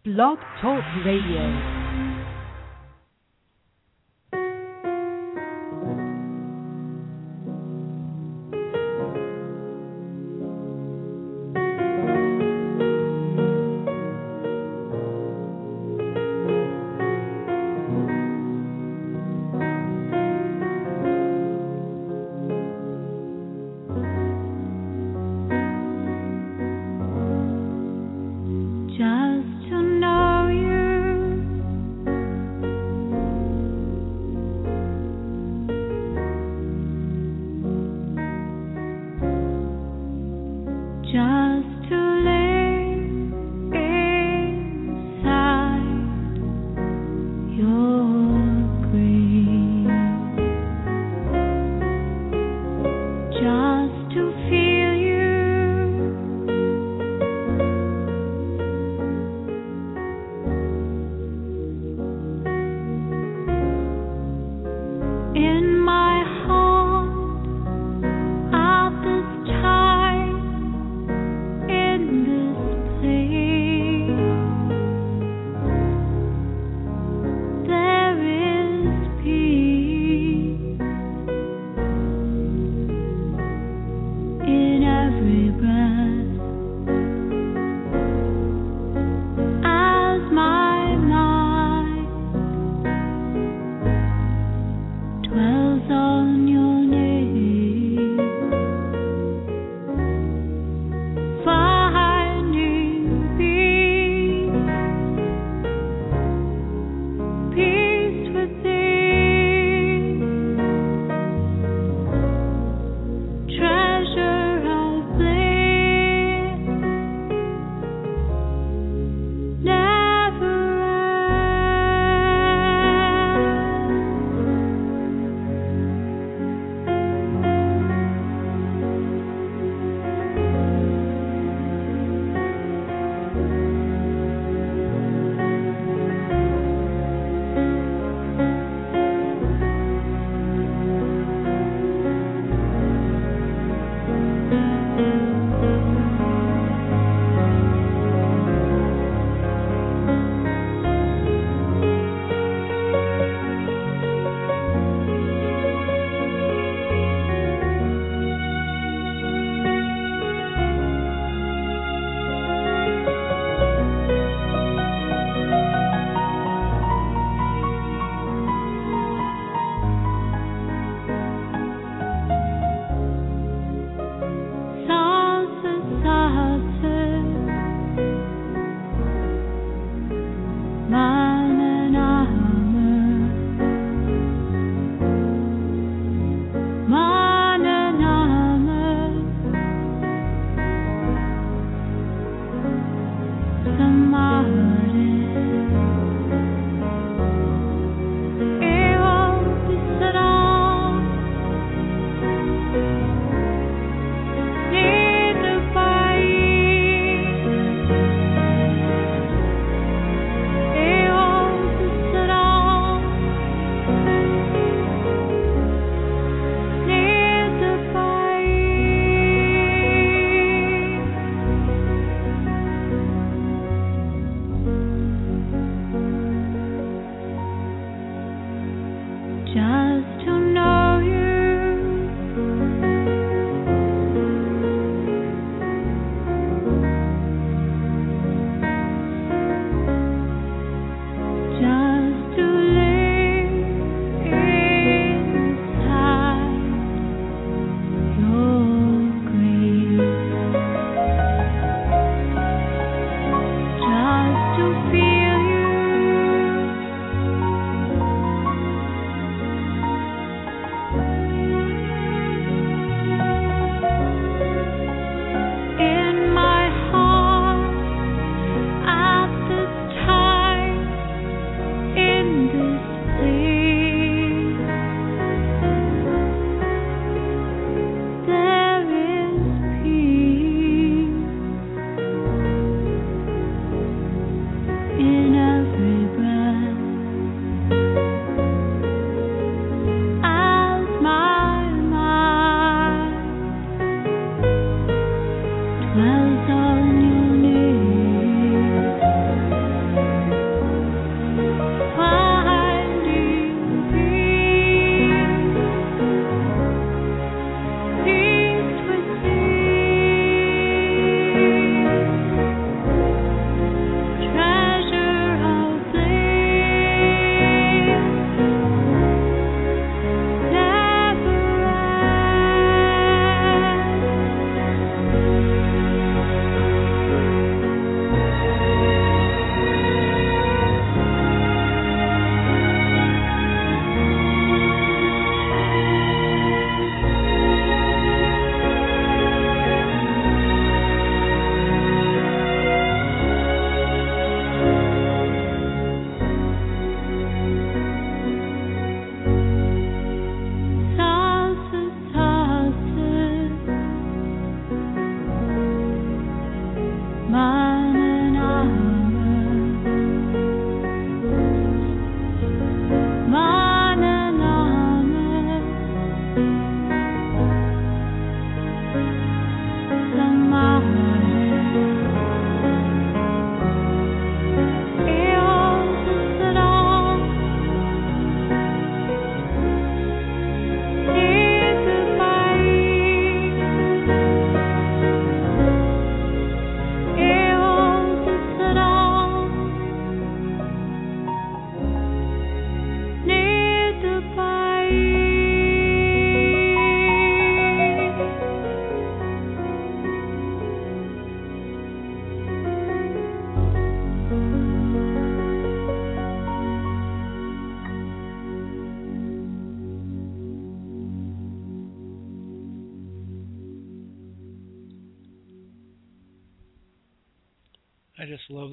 Blog Talk Radio.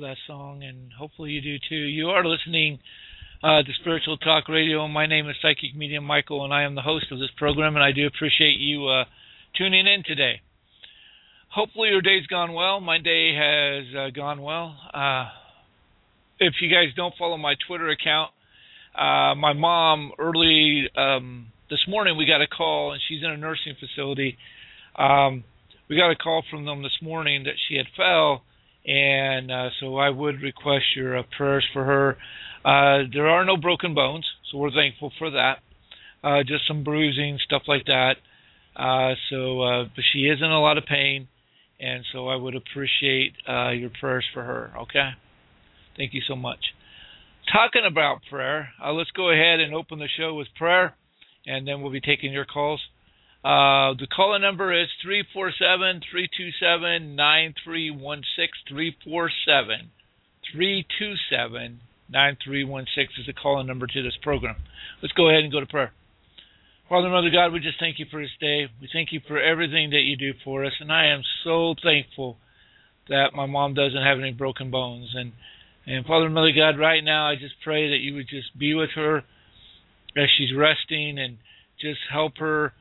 that song, and hopefully you do too. You are listening to Spiritual Talk Radio. My name is Psychic Medium Michael, and I am the host of this program, and I do appreciate you tuning in today. Hopefully your day's gone well. My day has gone well. If you guys don't follow my Twitter account, my mom early this morning we got a call, and she's in a nursing facility. We got a call from them this morning that she had fell, and so I would request your prayers for her. There are no broken bones, so we're thankful for that. Just some bruising, stuff like that. But she is in a lot of pain, and so I would appreciate your prayers for her, okay? Thank you so much. Talking about prayer, let's go ahead and open the show with prayer, and then we'll be taking your calls. The call-in number is 347-327-9316, 347-327-9316 is the call-in number to this program. Let's go ahead and go to prayer. Father, Mother God, we just thank you for this day. We thank you for everything that you do for us, and I am so thankful that my mom doesn't have any broken bones. And Father, Mother God, right now I just pray that you would just be with her as she's resting and just help her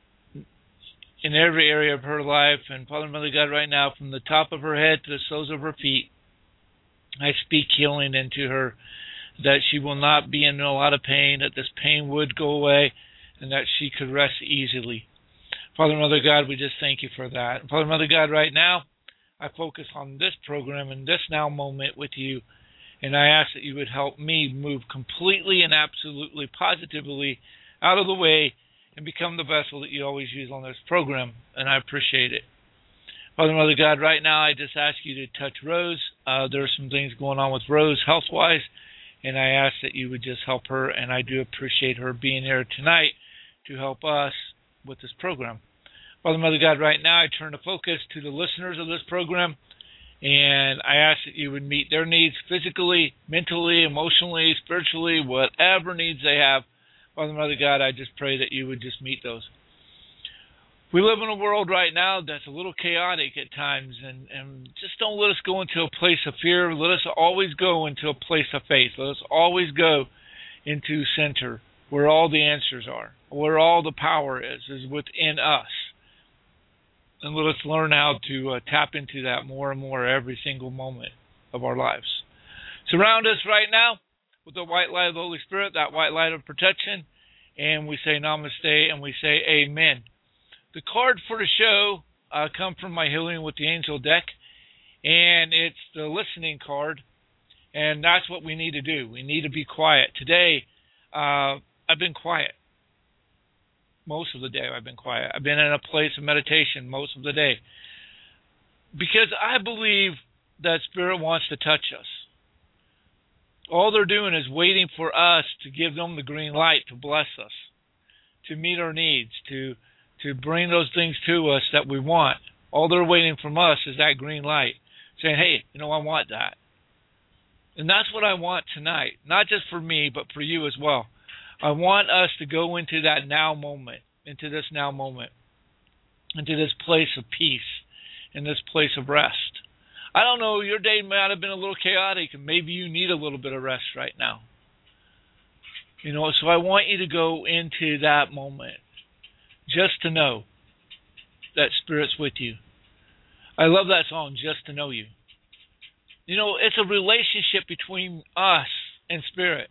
in every area of her life. And Father, Mother God, right now, from the top of her head to the soles of her feet, I speak healing into her, that she will not be in a lot of pain, that this pain would go away, and that she could rest easily. Father, Mother God, we just thank you for that. And Father, Mother God, right now, I focus on this program and this now moment with you, and I ask that you would help me move completely and absolutely positively out of the way and become the vessel that you always use on this program, and I appreciate it. Father, Mother God, right now I just ask you to touch Rose. There are some things going on with Rose health-wise, and I ask that you would just help her, and I do appreciate her being here tonight to help us with this program. Father, Mother God, right now I turn the focus to the listeners of this program, and I ask that you would meet their needs physically, mentally, emotionally, spiritually, whatever needs they have. Father, Mother God, I just pray that you would just meet those. We live in a world right now that's a little chaotic at times, and just don't let us go into a place of fear. Let us always go into a place of faith. Let us always go into center, where all the answers are, where all the power is within us. And let us learn how to tap into that more and more every single moment of our lives. Surround us right now with the white light of the Holy Spirit, that white light of protection, and we say namaste and we say amen. The card for the show come from my Healing with the Angel deck, and it's the listening card, and that's what we need to do. We need to be quiet. Today, I've been quiet. Most of the day I've been quiet. I've been in a place of meditation most of the day, because I believe that Spirit wants to touch us. All they're doing is waiting for us to give them the green light to bless us, to meet our needs, to bring those things to us that we want. All they're waiting from us is that green light, saying, hey, I want that. And that's what I want tonight, not just for me, but for you as well. I want us to go into that now moment, into this now moment, into this place of peace, in this place of rest. I don't know, your day might have been a little chaotic, and maybe you need a little bit of rest right now. So I want you to go into that moment, just to know that Spirit's with you. I love that song, Just to Know You. It's a relationship between us and Spirit.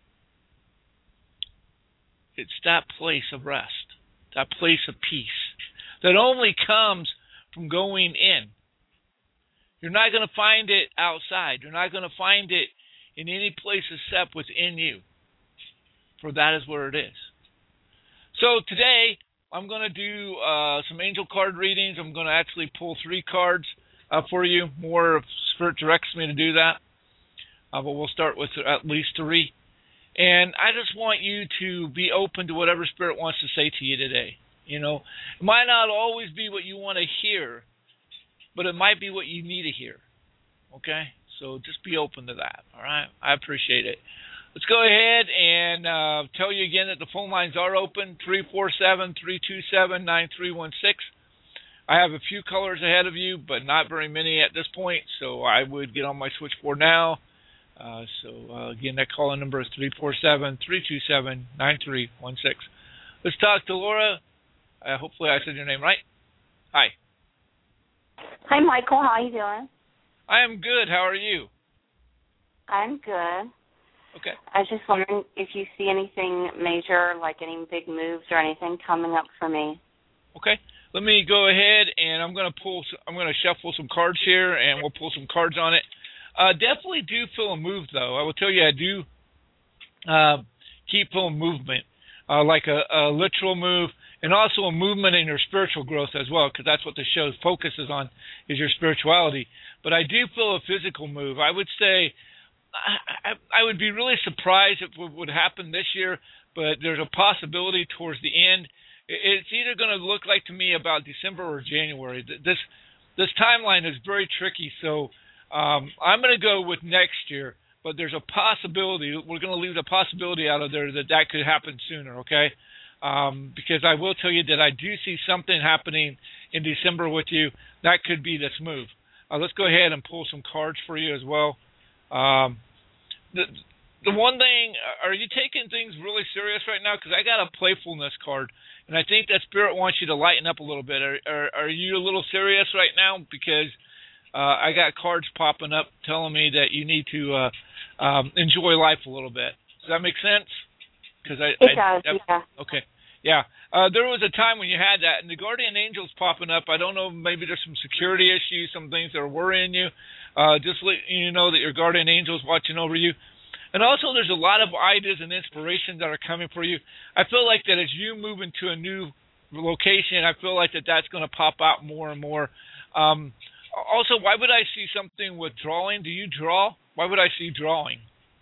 It's that place of rest, that place of peace, that only comes from going in. You're not going to find it outside. You're not going to find it in any place except within you, for that is where it is. So today, I'm going to do some angel card readings. I'm going to actually pull 3 cards for you. More if Spirit directs me to do that. But we'll start with at least 3. And I just want you to be open to whatever Spirit wants to say to you today. It might not always be what you want to hear, but it might be what you need to hear. Okay? So just be open to that. All right? I appreciate it. Let's go ahead and tell you again that the phone lines are open, 347-327-9316. I have a few colors ahead of you, but not very many at this point, so I would get on my switchboard now. Again, that call-in number is 347-327-9316. Let's talk to Laura. Hopefully I said your name right. Hi. Hi, Michael. How are you doing? I am good. How are you? I'm good. Okay. I was just wondering if you see anything major, like any big moves or anything coming up for me. Okay. Let me go ahead and I'm going to shuffle some cards here, and we'll pull some cards on it. Definitely do feel a move, though. I will tell you, I do keep feeling movement, like a literal move, and also a movement in your spiritual growth as well, because that's what the show focuses on, is your spirituality. But I do feel a physical move. I would say I would be really surprised if it would happen this year, but there's a possibility towards the end. It's either going to look like to me about December or January. This timeline is very tricky, so I'm going to go with next year, but there's a possibility. We're going to leave the possibility out of there that could happen sooner, okay? Because I will tell you that I do see something happening in December with you. That could be this move. Let's go ahead and pull some cards for you as well. The one thing, are you taking things really serious right now? Because I got a playfulness card, and I think that Spirit wants you to lighten up a little bit. Are you a little serious right now? Because I got cards popping up telling me that you need to enjoy life a little bit. Does that make sense? It does, yeah. Okay. Yeah. There was a time when you had that, and the guardian angels popping up. I don't know, maybe there's some security issues, some things that are worrying you. Just let you know that your guardian angel's watching over you. And also there's a lot of ideas and inspirations that are coming for you. I feel like that as you move into a new location, I feel like that's going to pop out more and more. Also, why would I see something with drawing? Do you draw? Why would I see drawing?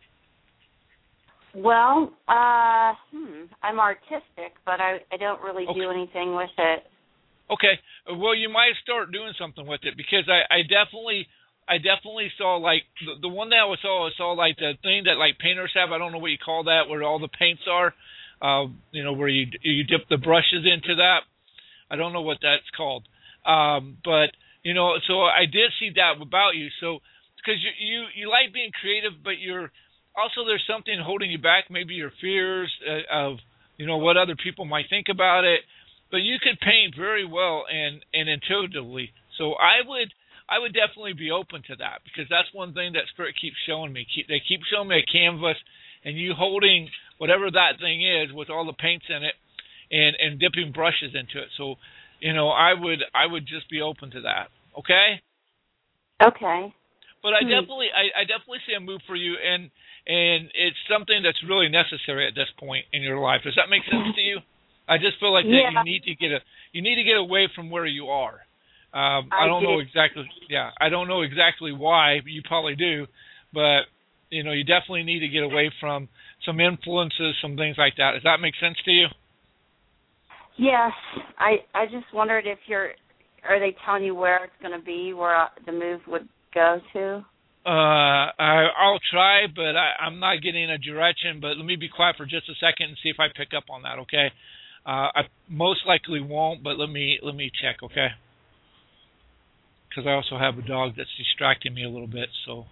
Well, I'm artistic, but I don't really do anything with it. Okay. Well, you might start doing something with it, because I definitely saw, like, the one that I saw like the thing that like painters have. I don't know what you call that, where all the paints are. Where you dip the brushes into that. I don't know what that's called. But so I did see that about you. So because you like being creative, but there's something holding you back. Maybe your fears of what other people might think about it. But you could paint very well and intuitively. So I would definitely be open to that, because that's one thing that Spirit keeps showing me. They keep showing me a canvas, and you holding whatever that thing is with all the paints in it, and dipping brushes into it. So, I would just be open to that. Okay. Okay. But I definitely see a move for you, and it's something that's really necessary at this point in your life. Does that make sense to you? I just feel like that you need to get away from where you are. I don't know exactly. Yeah, I don't know exactly why. You probably do, but you definitely need to get away from some influences, some things like that. Does that make sense to you? Yes. I just wondered if are they telling you where it's going to be, where the move would go to? I'll try, but I'm not getting a direction. But let me be quiet for just a second and see if I pick up on that. Okay. I most likely won't, but let me check. Okay. Because I also have a dog that's distracting me a little bit, so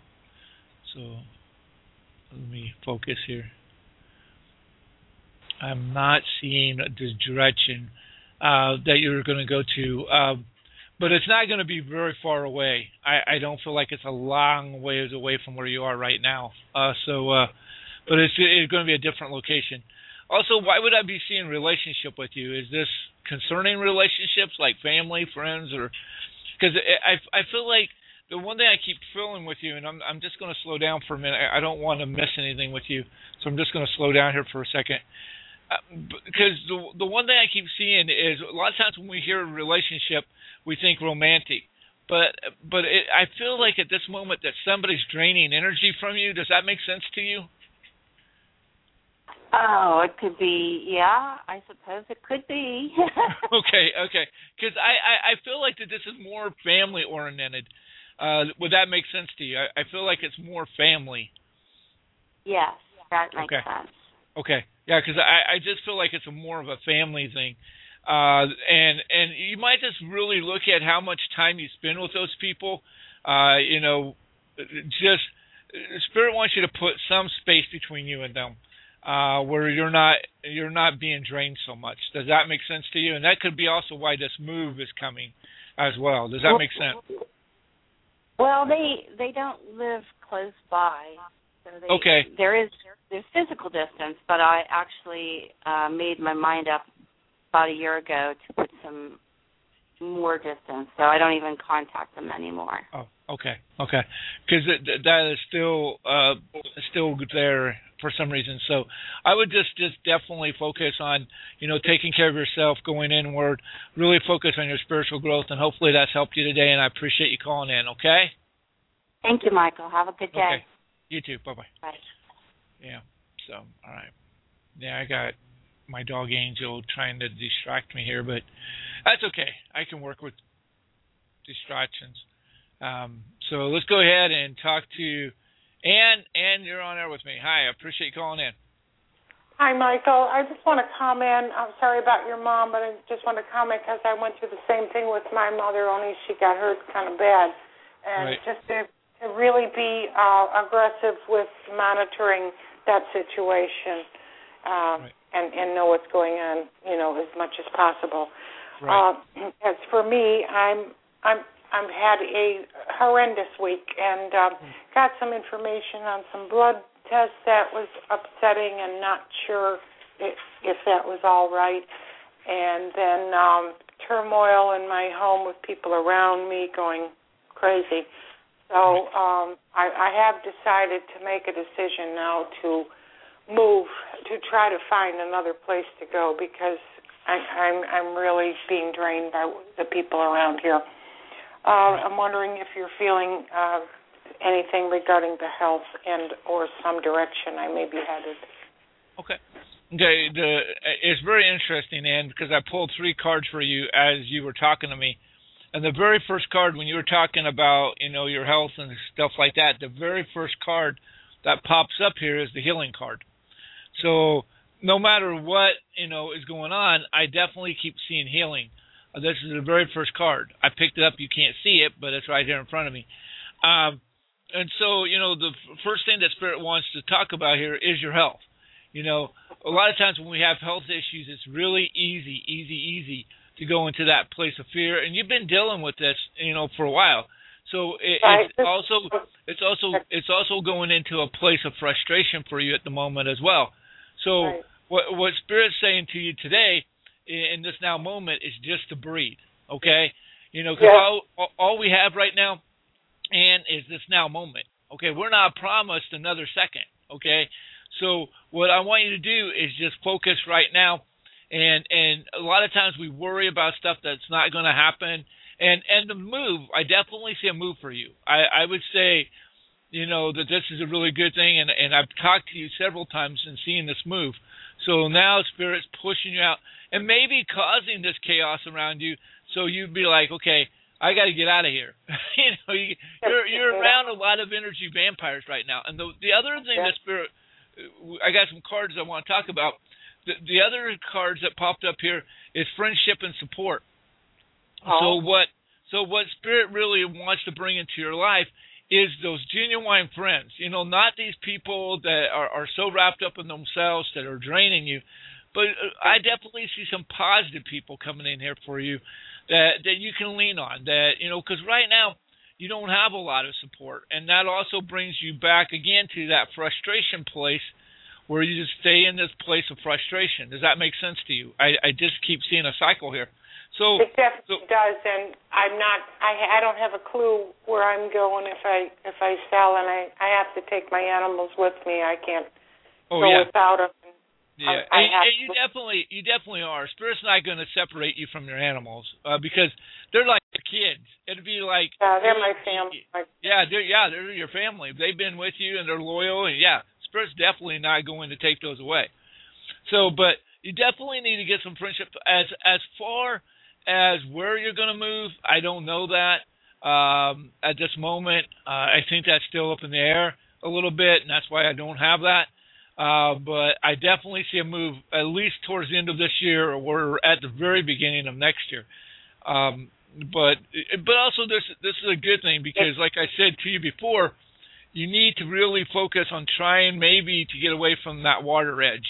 let me focus here. I'm not seeing the direction that you're going to go to, but it's not going to be very far away. I don't feel like it's a long ways away from where you are right now. But it's going to be a different location. Also, why would I be seeing relationship with you? Is this concerning relationships, like family, friends, or... Because I feel like the one thing I keep feeling with you, and I'm just going to slow down for a minute. I don't want to miss anything with you, so I'm just going to slow down here for a second. Because the one thing I keep seeing is a lot of times when we hear relationship, we think romantic. But I feel like at this moment that somebody's draining energy from you. Does that make sense to you? Oh, it could be, yeah, I suppose it could be. Okay. Because I feel like that this is more family-oriented. Would that make sense to you? I feel like it's more family. Yes, that makes sense. Okay. Yeah, because I just feel like it's more of a family thing. And you might just really look at how much time you spend with those people. Just Spirit wants you to put some space between you and them, where you're not being drained so much. Does that make sense to you? And that could be also why this move is coming as well. Does that make sense? Well, they don't live close by. So okay. There's physical distance, but I actually made my mind up about a year ago to put some more distance, so I don't even contact them anymore. Oh, okay. Because that is still there for some reason. So I would just definitely focus on, taking care of yourself, going inward, really focus on your spiritual growth, and hopefully that's helped you today, and I appreciate you calling in, okay? Thank you, Michael. Have a good day. Okay. You too. Bye-bye. Bye. Yeah, so, all right. Yeah, I got my dog Angel trying to distract me here, but that's okay. I can work with distractions. So let's go ahead and talk to Ann. Ann, you're on air with me. Hi, I appreciate you calling in. Hi, Michael. I just want to comment. I'm sorry about your mom, but I just want to comment because I went through the same thing with my mother, only she got hurt kind of bad. And right. just to really be aggressive with monitoring that situation right. and know what's going on, as much as possible. Right. As for me, I've had a horrendous week and got some information on some blood tests that was upsetting and not sure if that was all right. And then turmoil in my home with people around me going crazy. So I have decided to make a decision now to move, to try to find another place to go because I'm really being drained by the people around here. I'm wondering if you're feeling anything regarding the health and or some direction I may be headed. Okay. It's very interesting, Ann, because I pulled 3 cards for you as you were talking to me. And the very first card, when you were talking about, your health and stuff like that, the very first card that pops up here is the healing card. So no matter what, is going on, I definitely keep seeing healing. This is the very first card. I picked it up. You can't see it, but it's right here in front of me. And so, the first thing that Spirit wants to talk about here is your health. A lot of times when we have health issues, it's really easy to go into that place of fear. And you've been dealing with this, for a while. So it's also going into a place of frustration for you at the moment as well. So right. what Spirit's saying to you today in this now moment is just to breathe, okay? Because all we have right now, and is this now moment, okay? We're not promised another second, okay? So what I want you to do is just focus right now, and a lot of times we worry about stuff that's not going to happen, and the move, I definitely see a move for you. I would say, that this is a really good thing, and I've talked to you several times and seeing this move. So now Spirit's pushing you out and maybe causing this chaos around you, so you'd be like, okay, I got to get out of here. You're around a lot of energy vampires right now. And the other thing that Spirit, I got some cards I want to talk about. The other cards that popped up here is friendship and support. Oh. So what Spirit really wants to bring into your life is those genuine friends. Not these people that are so wrapped up in themselves that are draining you, but I definitely see some positive people coming in here for you that you can lean on. That because right now you don't have a lot of support, and that also brings you back again to that frustration place where you just stay in this place of frustration. Does that make sense to you? I just keep seeing a cycle here. So it definitely does, and I don't have a clue where I'm going if I sell, and I have to take my animals with me. I can't go without them. Yeah, you definitely are. Spirit's not going to separate you from your animals because they're like kids. It'd be like they're my family. They're your family. They've been with you and they're loyal, and Spirit's definitely not going to take those away. So, but you definitely need to get some friendship. As far as where you're going to move, I don't know that at this moment. I think that's still up in the air a little bit, and that's why I don't have that. but I definitely see a move at least towards the end of this year or at the very beginning of next year. But also this is a good thing because, like I said to you before, you need to really focus on trying maybe to get away from that water edge.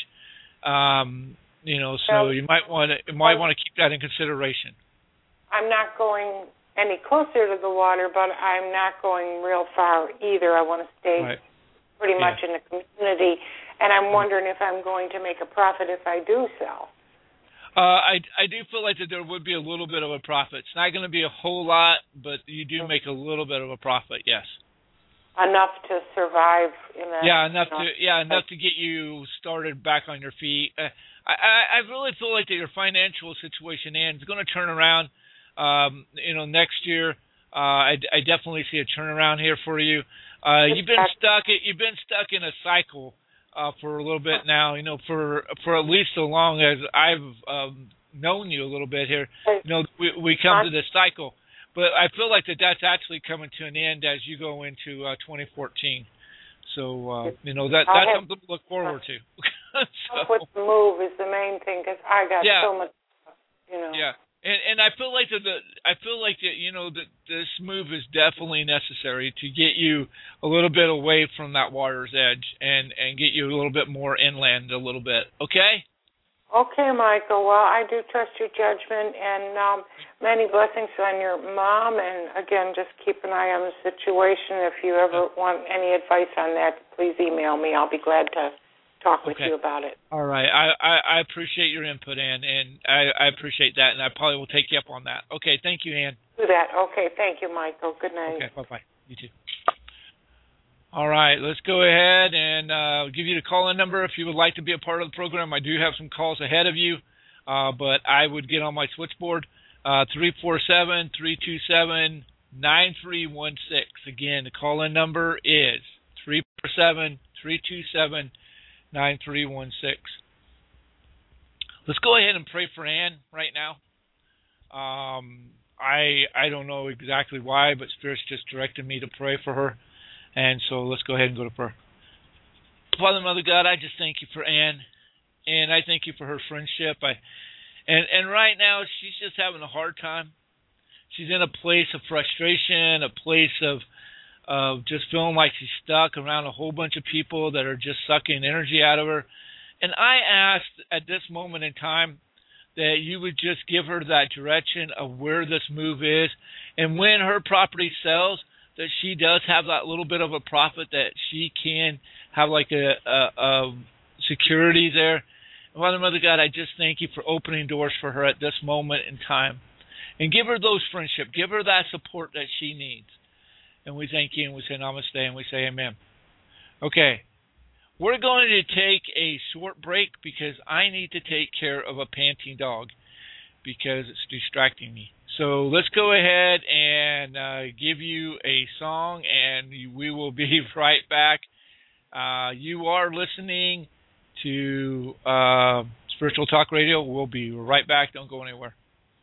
So you might want to keep that in consideration. I'm not going any closer to the water, but I'm not going real far either. I want to stay pretty much in the community, and I'm wondering if I'm going to make a profit if I do sell. I do feel like that there would be a little bit of a profit. It's not going to be a whole lot, but you do make a little bit of a profit, yes. Enough to survive in a enough to get you started back on your feet. I really feel like that your financial situation, Ann, is going to turn around. Next year, I definitely see a turnaround here for you. You've been stuck in a cycle for a little bit now. For at least so long as I've known you a little bit here. We come to this cycle. But I feel like that's actually coming to an end as you go into 2014. So, that's something to look forward to. With the move is the main thing because I got so much, Yeah, and I feel like that this move is definitely necessary to get you a little bit away from that water's edge and get you a little bit more inland a little bit. Okay? Okay, Michael. Well, I do trust your judgment, and many blessings on your mom. And, again, just keep an eye on the situation. If you ever want any advice on that, please email me. I'll be glad to talk with you about it. All right. I appreciate your input, Ann, and I appreciate that, and I probably will take you up on that. Okay, thank you, Ann. Do that. Okay, thank you, Michael. Good night. Okay, bye-bye. You too. All right, let's go ahead and give you the call-in number if you would like to be a part of the program. I do have some calls ahead of you, but I would get on my switchboard, 347-327-9316. Again, the call-in number is 347-327-9316. Let's go ahead and pray for Ann right now. I don't know exactly why, but Spirit's just directed me to pray for her. And so let's go ahead and go to prayer. Father, Mother God, I just thank you for Ann, and I thank you for her friendship. And right now she's just having a hard time. She's in a place of frustration, a place of just feeling like she's stuck around a whole bunch of people that are just sucking energy out of her. And I asked at this moment in time that you would just give her that direction of where this move is, and when her property sells, that she does have that little bit of a profit, that she can have like a security there. Father, Mother God, I just thank you for opening doors for her at this moment in time. And give her those friendship. Give her that support that she needs. And we thank you, and we say namaste, and we say amen. Okay. We're going to take a short break because I need to take care of a panting dog because it's distracting me. So let's go ahead and give you a song, and we will be right back. You are listening to Spiritual Talk Radio. We'll be right back. Don't go anywhere.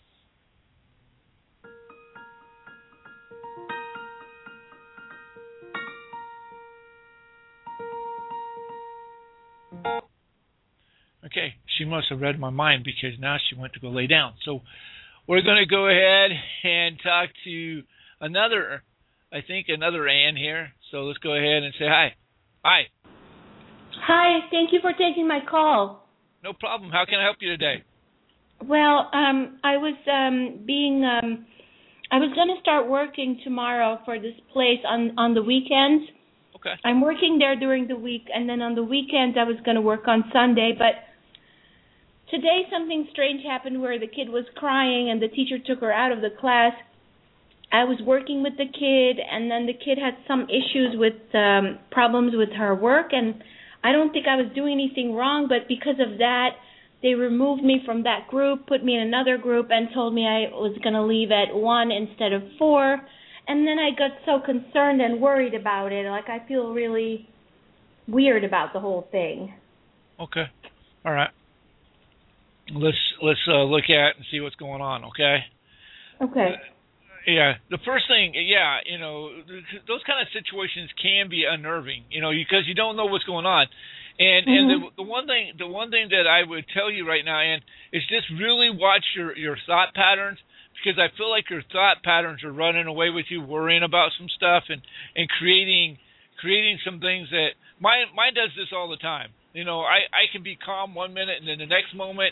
Okay, she must have read my mind because now she went to go lay down. So we're going to go ahead and talk to another Ann here. So let's go ahead and say hi. Hi. Hi, thank you for taking my call. No problem. How can I help you today? Well, I was going to start working tomorrow for this place on the weekends. Okay. I'm working there during the week, and then on the weekends I was going to work on Sunday, but today something strange happened where the kid was crying and the teacher took her out of the class. I was working with the kid, and then the kid had some issues with problems with her work, and I don't think I was doing anything wrong, but because of that, they removed me from that group, put me in another group, and told me I was going to leave at 1 instead of 4. And then I got so concerned and worried about it. Like, I feel really weird about the whole thing. Okay. All right. Let's look at and see what's going on, okay? Okay. Yeah. The first thing, those kind of situations can be unnerving, because you don't know what's going on. And the one thing that I would tell you right now, Ann, is just really watch your thought patterns, because I feel like your thought patterns are running away with you, worrying about some stuff and creating some things that mine does this all the time. You know, I can be calm one minute, and then the next moment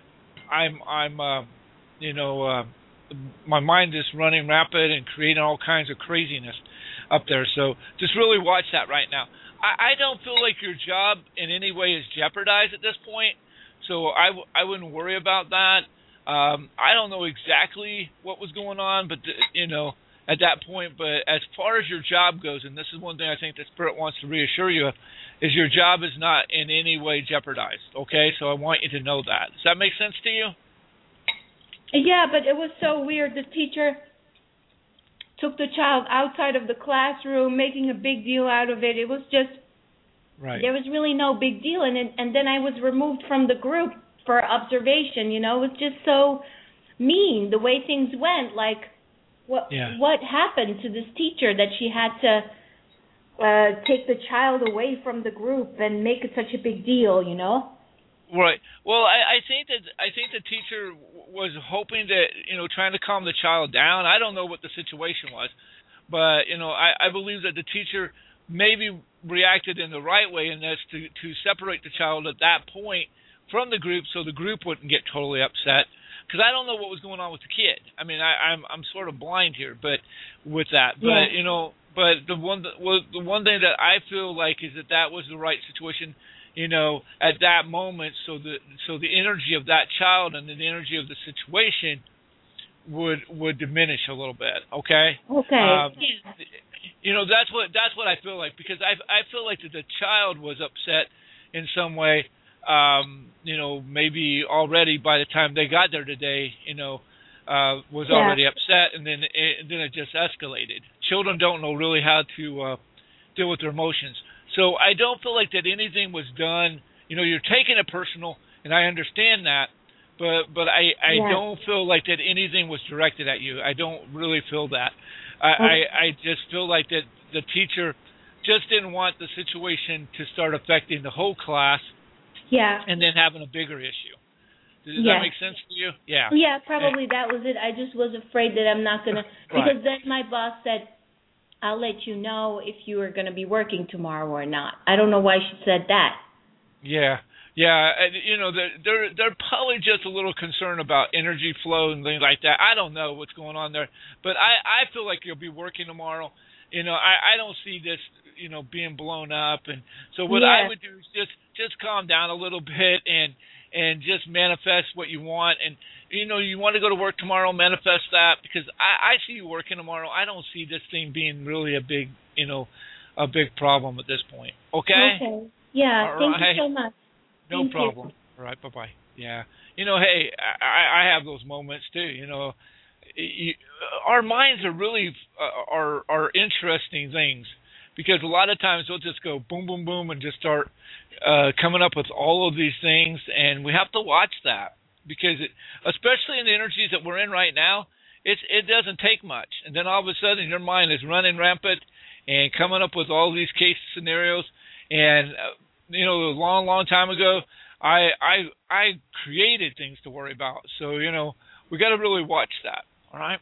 my mind is running rapid and creating all kinds of craziness up there. So just really watch that right now. I don't feel like your job in any way is jeopardized at this point, so I wouldn't worry about that. I don't know exactly what was going on, but at that point. But as far as your job goes, and this is one thing I think the Spirit wants to reassure you of, is your job is not in any way jeopardized. Okay, so I want you to know that. Does that make sense to you? Yeah, but it was so weird. The teacher took the child outside of the classroom, making a big deal out of it. It was just, right. There was really no big deal. And then I was removed from the group for observation, It was just so mean, the way things went. Like, what happened to this teacher that she had to take the child away from the group and make it such a big deal, Right. Well, I think the teacher was hoping that, trying to calm the child down. I don't know what the situation was, but I believe that the teacher maybe reacted in the right way, and that's to separate the child at that point from the group, so the group wouldn't get totally upset. Because I don't know what was going on with the kid. I mean, I'm sort of blind here, but with that, but but the one thing that I feel like is that was the right situation. At that moment, so the energy of that child and the energy of the situation would diminish a little bit. Okay. Okay. That's what I feel like, because I feel like that the child was upset in some way. Maybe already by the time they got there today, was already upset, and then it just escalated. Children don't know really how to deal with their emotions. So I don't feel like that anything was done. You're taking it personal, and I understand that, but I don't feel like that anything was directed at you. I don't really feel that. I just feel like that the teacher just didn't want the situation to start affecting the whole class. Yeah. And then having a bigger issue. Does that make sense to you? Yeah. Yeah, probably that was it. I just was afraid that I'm not going to, because then my boss said, I'll let you know if you are going to be working tomorrow or not. I don't know why she said that. Yeah. They're probably just a little concerned about energy flow and things like that. I don't know what's going on there, but I feel like you'll be working tomorrow. I don't see this, being blown up, and so what I would do is just calm down a little bit and just manifest what you want. And you want to go to work tomorrow, manifest that, because I see you working tomorrow. I don't see this thing being really a big problem at this point. Okay. Yeah. All thank you so much. No problem. All right. Bye bye. Yeah. Hey, I have those moments too. Our minds are really are interesting things, because a lot of times they'll just go boom, boom, boom, and just start coming up with all of these things, and we have to watch that, because especially in the energies that we're in right now, it doesn't take much, and then all of a sudden your mind is running rampant and coming up with all these case scenarios. And a long time ago, I created things to worry about. So we got to really watch that. All right.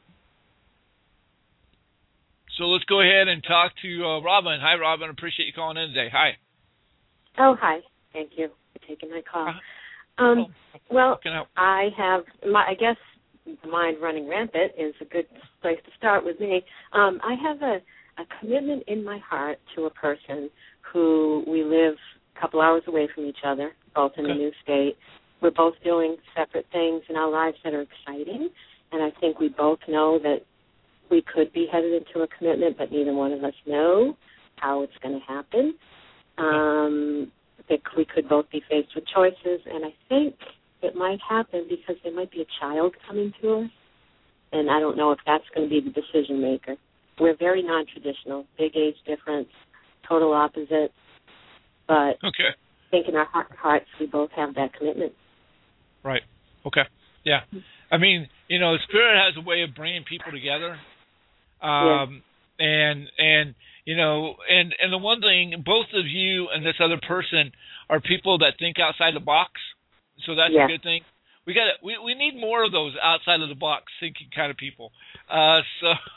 So let's go ahead and talk to Robin. Hi, Robin. Appreciate you calling in today. Hi. Oh, hi. Thank you for taking my call. Well, I have I guess the mind running rampant is a good place to start with me. I have a commitment in my heart to a person who we live a couple hours away from each other, both in a new state. We're both doing separate things in our lives that are exciting, and I think we both know that we could be headed into a commitment, but neither one of us know how it's going to happen. That we could both be faced with choices, and I think it might happen because there might be a child coming to us, and I don't know if that's going to be the decision maker. We're very non-traditional, big age difference, total opposites, but I think in our hearts we both have that commitment. Right. Okay. Yeah. I mean, Spirit has a way of bringing people together. And And the one thing, both of you and this other person are people that think outside the box, so that's a good thing. We need more of those outside of the box thinking kind of people. But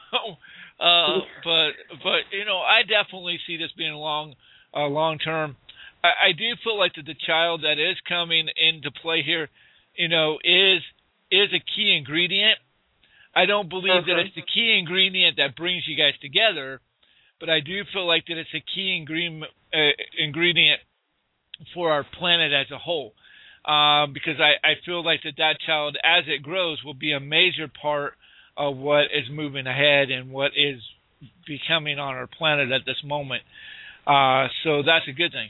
I definitely see this being long term. I do feel like that the child that is coming into play here, is a key ingredient. I don't believe that it's the key ingredient that brings you guys together, but I do feel like that it's a key ingredient for our planet as a whole. Because I feel like that child, as it grows, will be a major part of what is moving ahead and what is becoming on our planet at this moment. So that's a good thing.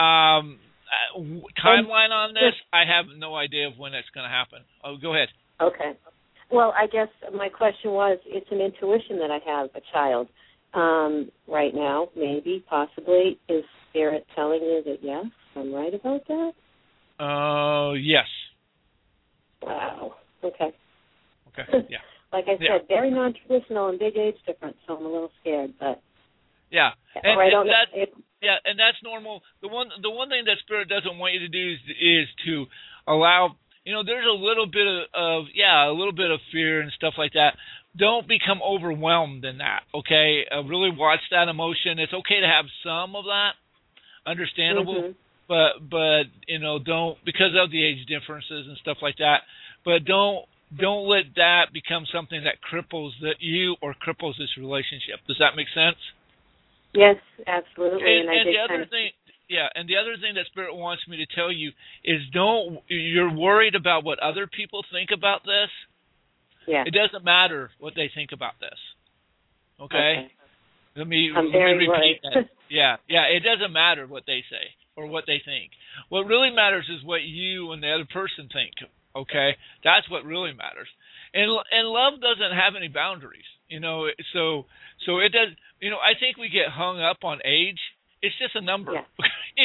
Timeline on this, I have no idea of when it's going to happen. Oh, go ahead. Okay. Well, I guess my question was, it's an intuition that I have a child right now, maybe, possibly. Is Spirit telling you that, yes, I'm right about that? Yes. Wow. Okay. Yeah. Like I said, very non-traditional and big age difference, so I'm a little scared, but... Yeah. And that's normal. The one thing that Spirit doesn't want you to do is to allow, there's a little bit of fear and stuff like that. Don't become overwhelmed in that, okay? Really watch that emotion. It's okay to have some of that, understandable, but don't, because of the age differences and stuff like that, but don't let that become something that cripples you or cripples this relationship. Does that make sense? Yes, absolutely. And the other thing that Spirit wants me to tell you is you're worried about what other people think about this. Yeah. It doesn't matter what they think about this. Okay? Let me repeat that. Yeah, it doesn't matter what they say or what they think. What really matters is what you and the other person think. Okay? That's what really matters. And love doesn't have any boundaries. So it does. I think we get hung up on age. It's just a number. Yeah.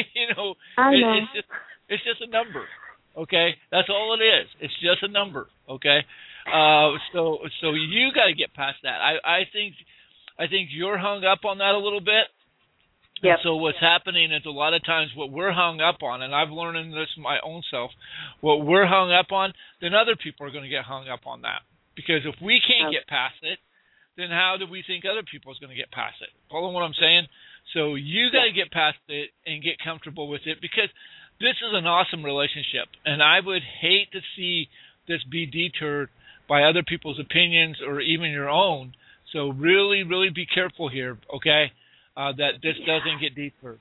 I know. It's just a number. Okay, that's all it is. It's just a number. Okay, so you got to get past that. I think you're hung up on that a little bit. Yep. So what's happening is a lot of times what we're hung up on, and I've learned this my own self, what we're hung up on, then other people are going to get hung up on that. Because if we can't get past it, then how do we think other people is going to get past it? Follow what I'm saying? So you got to get past it and get comfortable with it, because this is an awesome relationship, and I would hate to see this be deterred by other people's opinions or even your own. So really, really be careful here, okay, that this doesn't get deterred.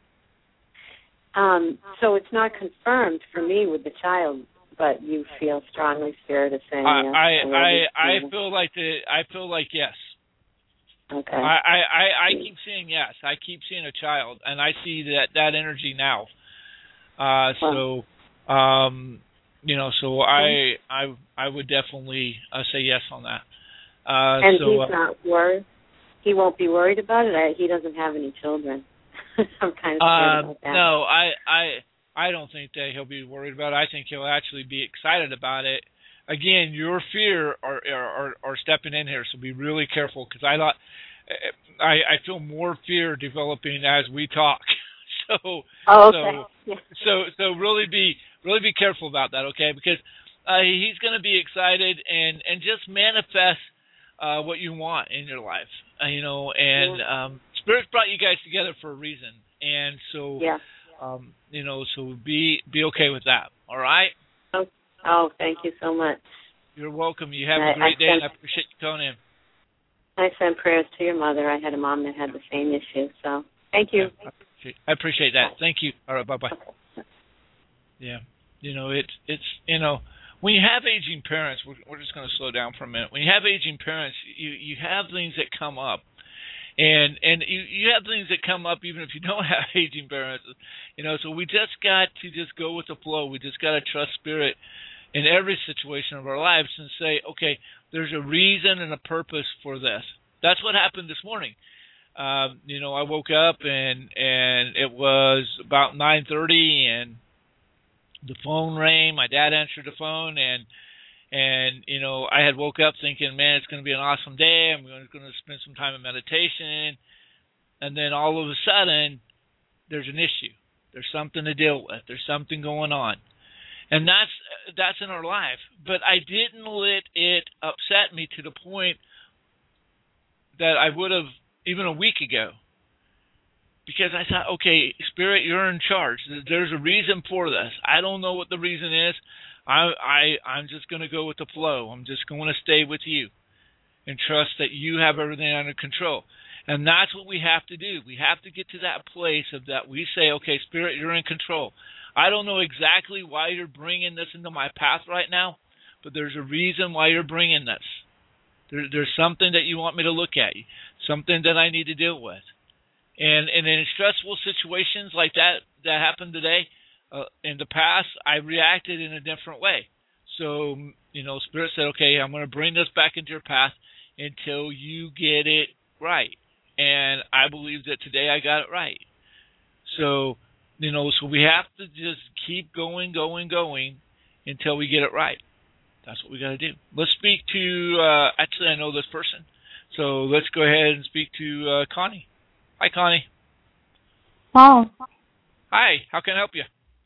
So it's not confirmed for me with the child, but you feel strongly Spirit is saying yes. I feel like yes. Okay. I keep seeing yes. I keep seeing a child, and I see that energy now. So I would definitely say yes on that. And he's not worried. He won't be worried about it. He doesn't have any children. I'm kind of scared about that. No, I don't think that he'll be worried about it. I think he'll actually be excited about it. Again, your fear are stepping in here, so be really careful, because I feel more fear developing as we talk. So really be careful about that, okay? Because he's going to be excited and just manifest what you want in your life, Spirit's brought you guys together for a reason, and so so be okay with that. All right. Oh, thank you so much. You're welcome. You have a great day, and I appreciate you calling in. I send prayers to your mother. I had a mom that had the same issue, so thank you. Yeah, I appreciate that. Thank you. All right, bye-bye. Yeah, it's when you have aging parents, we're just going to slow down for a minute. When you have aging parents, you have things that come up. And you have things that come up even if you don't have aging parents, so we just got to go with the flow. We just got to trust Spirit in every situation of our lives and say, okay, there's a reason and a purpose for this. That's what happened this morning. I woke up and it was about 9:30 and the phone rang. My dad answered the phone and I had woke up thinking, man, it's going to be an awesome day. I'm going to spend some time in meditation. and then all of a sudden there's an issue. There's something to deal with. There's something going on. And that's in our life. But I didn't let it upset me to the point that I would have even a week ago. Because I thought, okay, Spirit, you're in charge. There's a reason for this. I don't know what the reason is. I'm just going to go with the flow. I'm just going to stay with you and trust that you have everything under control. And that's what we have to do. We have to get to that place of that we say, okay, Spirit, you're in control. I don't know exactly why you're bringing this into my path right now, but there's a reason why you're bringing this. There's something that you want me to look at, something that I need to deal with. And in stressful situations like that happened today, in the past, I reacted in a different way. So, Spirit said, okay, I'm going to bring this back into your path until you get it right. And I believe that today I got it right. So, so we have to just keep going until we get it right. That's what we got to do. Let's speak to, actually, I know this person. So let's go ahead and speak to Connie. Hi, Connie. Hi. Hi. How can I help you?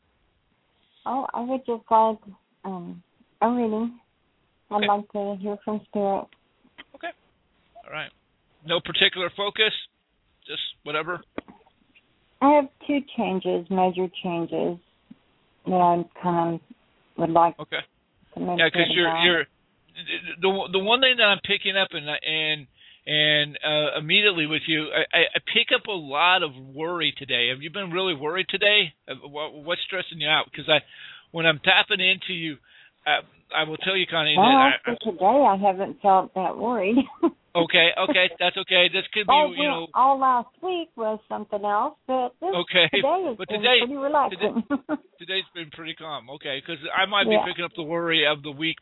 Oh, I would just like a reading. I'd like to hear from Spirit. Okay. All right. No particular focus? Just whatever? I have two major changes, that I kind of would like to make. Yeah, because you're the one thing that I'm picking up and immediately with you, I pick up a lot of worry today. Have you been really worried today? What's stressing you out? Because when I'm tapping into you, I will tell you, Connie, that today I haven't felt that worried. Okay, that's okay. This could be, all last week was something else, but today has been pretty relaxing. Today's been pretty calm. Okay, because I might be picking up the worry of the week,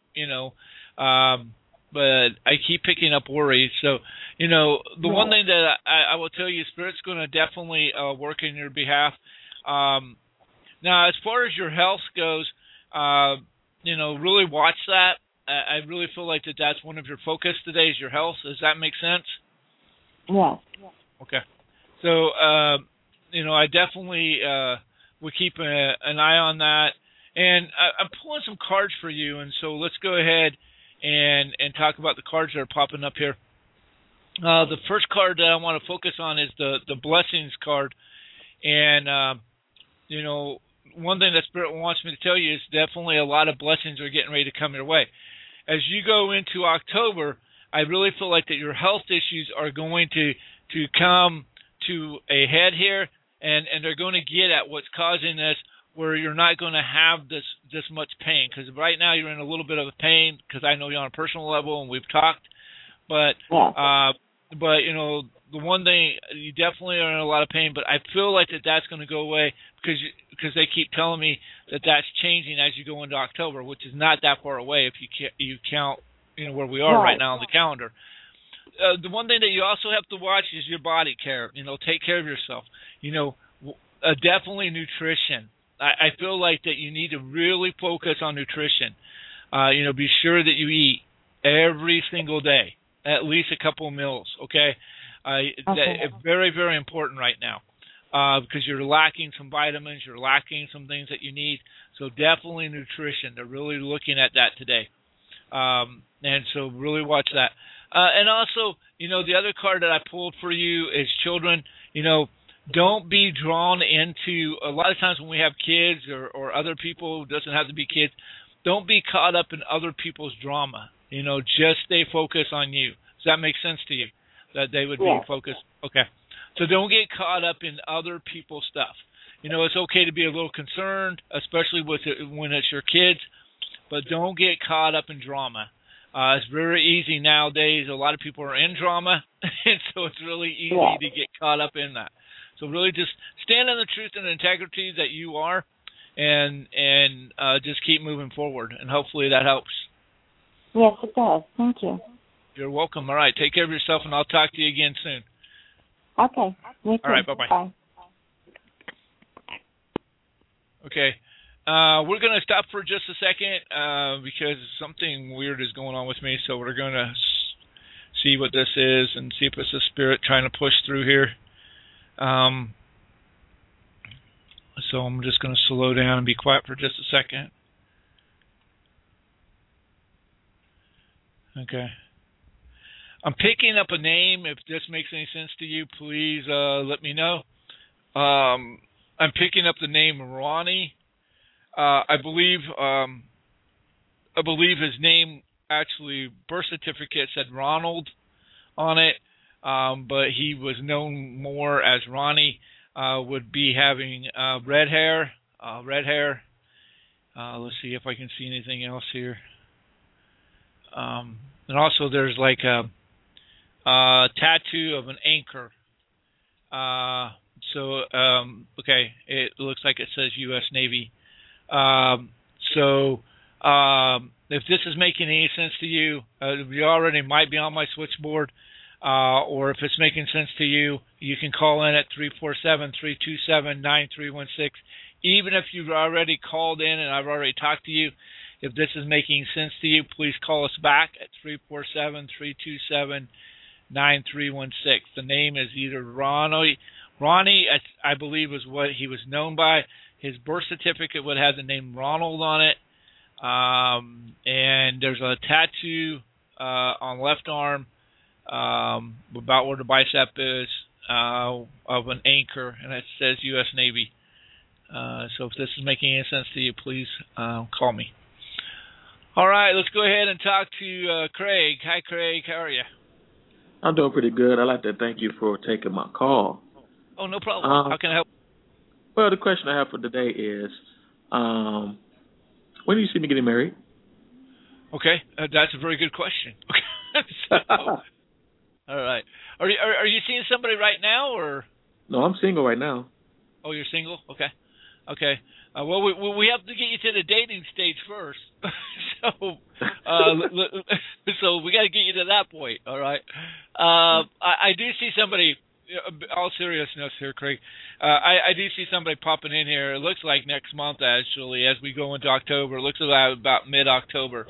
but I keep picking up worry. So, the one thing that I will tell you, Spirit's going to definitely work in your behalf. Now, as far as your health goes, really watch that. I really feel like that's one of your focus today is your health. Does that make sense? Yes. Okay. So, I definitely would keep an eye on that. And I'm pulling some cards for you, and so let's go ahead and talk about the cards that are popping up here. The first card that I want to focus on is the blessings card. And, one thing that Spirit wants me to tell you is definitely a lot of blessings are getting ready to come your way. As you go into October, I really feel like that your health issues are going to come to a head here, and they're going to get at what's causing this, where you're not going to have this much pain. Because right now you're in a little bit of a pain, because I know you're on a personal level and we've talked. But the one thing, you definitely are in a lot of pain, but I feel like that's going to go away because they keep telling me that's changing as you go into October, which is not that far away if you count where we are right now on the calendar. The one thing that you also have to watch is your body care. Take care of yourself. Definitely nutrition. I feel like that you need to really focus on nutrition. Be sure that you eat every single day, at least a couple of meals, okay? It's very, very important right now because you're lacking some vitamins, you're lacking some things that you need. So definitely nutrition. They're really looking at that today. And so really watch that. And also, the other card that I pulled for you is children. Don't be drawn into, a lot of times when we have kids or other people, it doesn't have to be kids, don't be caught up in other people's drama. Just stay focused on you. Does that make sense to you? That they would be focused? Okay. So don't get caught up in other people's stuff. It's okay to be a little concerned, especially when it's your kids, but don't get caught up in drama. It's very easy nowadays. A lot of people are in drama, and so it's really easy to get caught up in that. So really just stand on the truth and integrity that you are, and just keep moving forward, and hopefully that helps. Yes, it does. Thank you. You're welcome. All right. Take care of yourself, and I'll talk to you again soon. Okay. You too. All right. Bye-bye. Bye. Okay. We're going to stop for just a second because something weird is going on with me, so we're going to see what this is and see if it's a spirit trying to push through here. So I'm just going to slow down and be quiet for just a second. Okay. I'm picking up a name. If this makes any sense to you, please let me know. I'm picking up the name Ronnie. I believe his name, actually, birth certificate said Ronald on it, but he was known more as Ronnie. Would be having red hair. Let's see if I can see anything else here. And also there's like a tattoo of an anchor. Okay, it looks like it says U.S. Navy. If this is making any sense to you, you already might be on my switchboard, or if it's making sense to you, you can call in at 347-327-9316. Even if you've already called in and I've already talked to you, if this is making sense to you, please call us back at 347-327-9316. The name is either Ronnie, I believe, is what he was known by. His birth certificate would have the name Ronald on it. And there's a tattoo on left arm about where the bicep is of an anchor, and it says U.S. Navy. So if this is making any sense to you, please call me. All right, let's go ahead and talk to Craig. Hi, Craig. How are you? I'm doing pretty good. I'd like to thank you for taking my call. Oh, no problem. How can I help? Well, the question I have for today is, when do you see me getting married? Okay, that's a very good question. All right. Are you seeing somebody right now, or? No, I'm single right now. Oh, you're single? Okay. Well, we have to get you to the dating stage first. So we got to get you to that point. All right. I do see somebody. All seriousness here, Craig. I do see somebody popping in here. It looks like next month, actually, as we go into October. It looks about mid-October.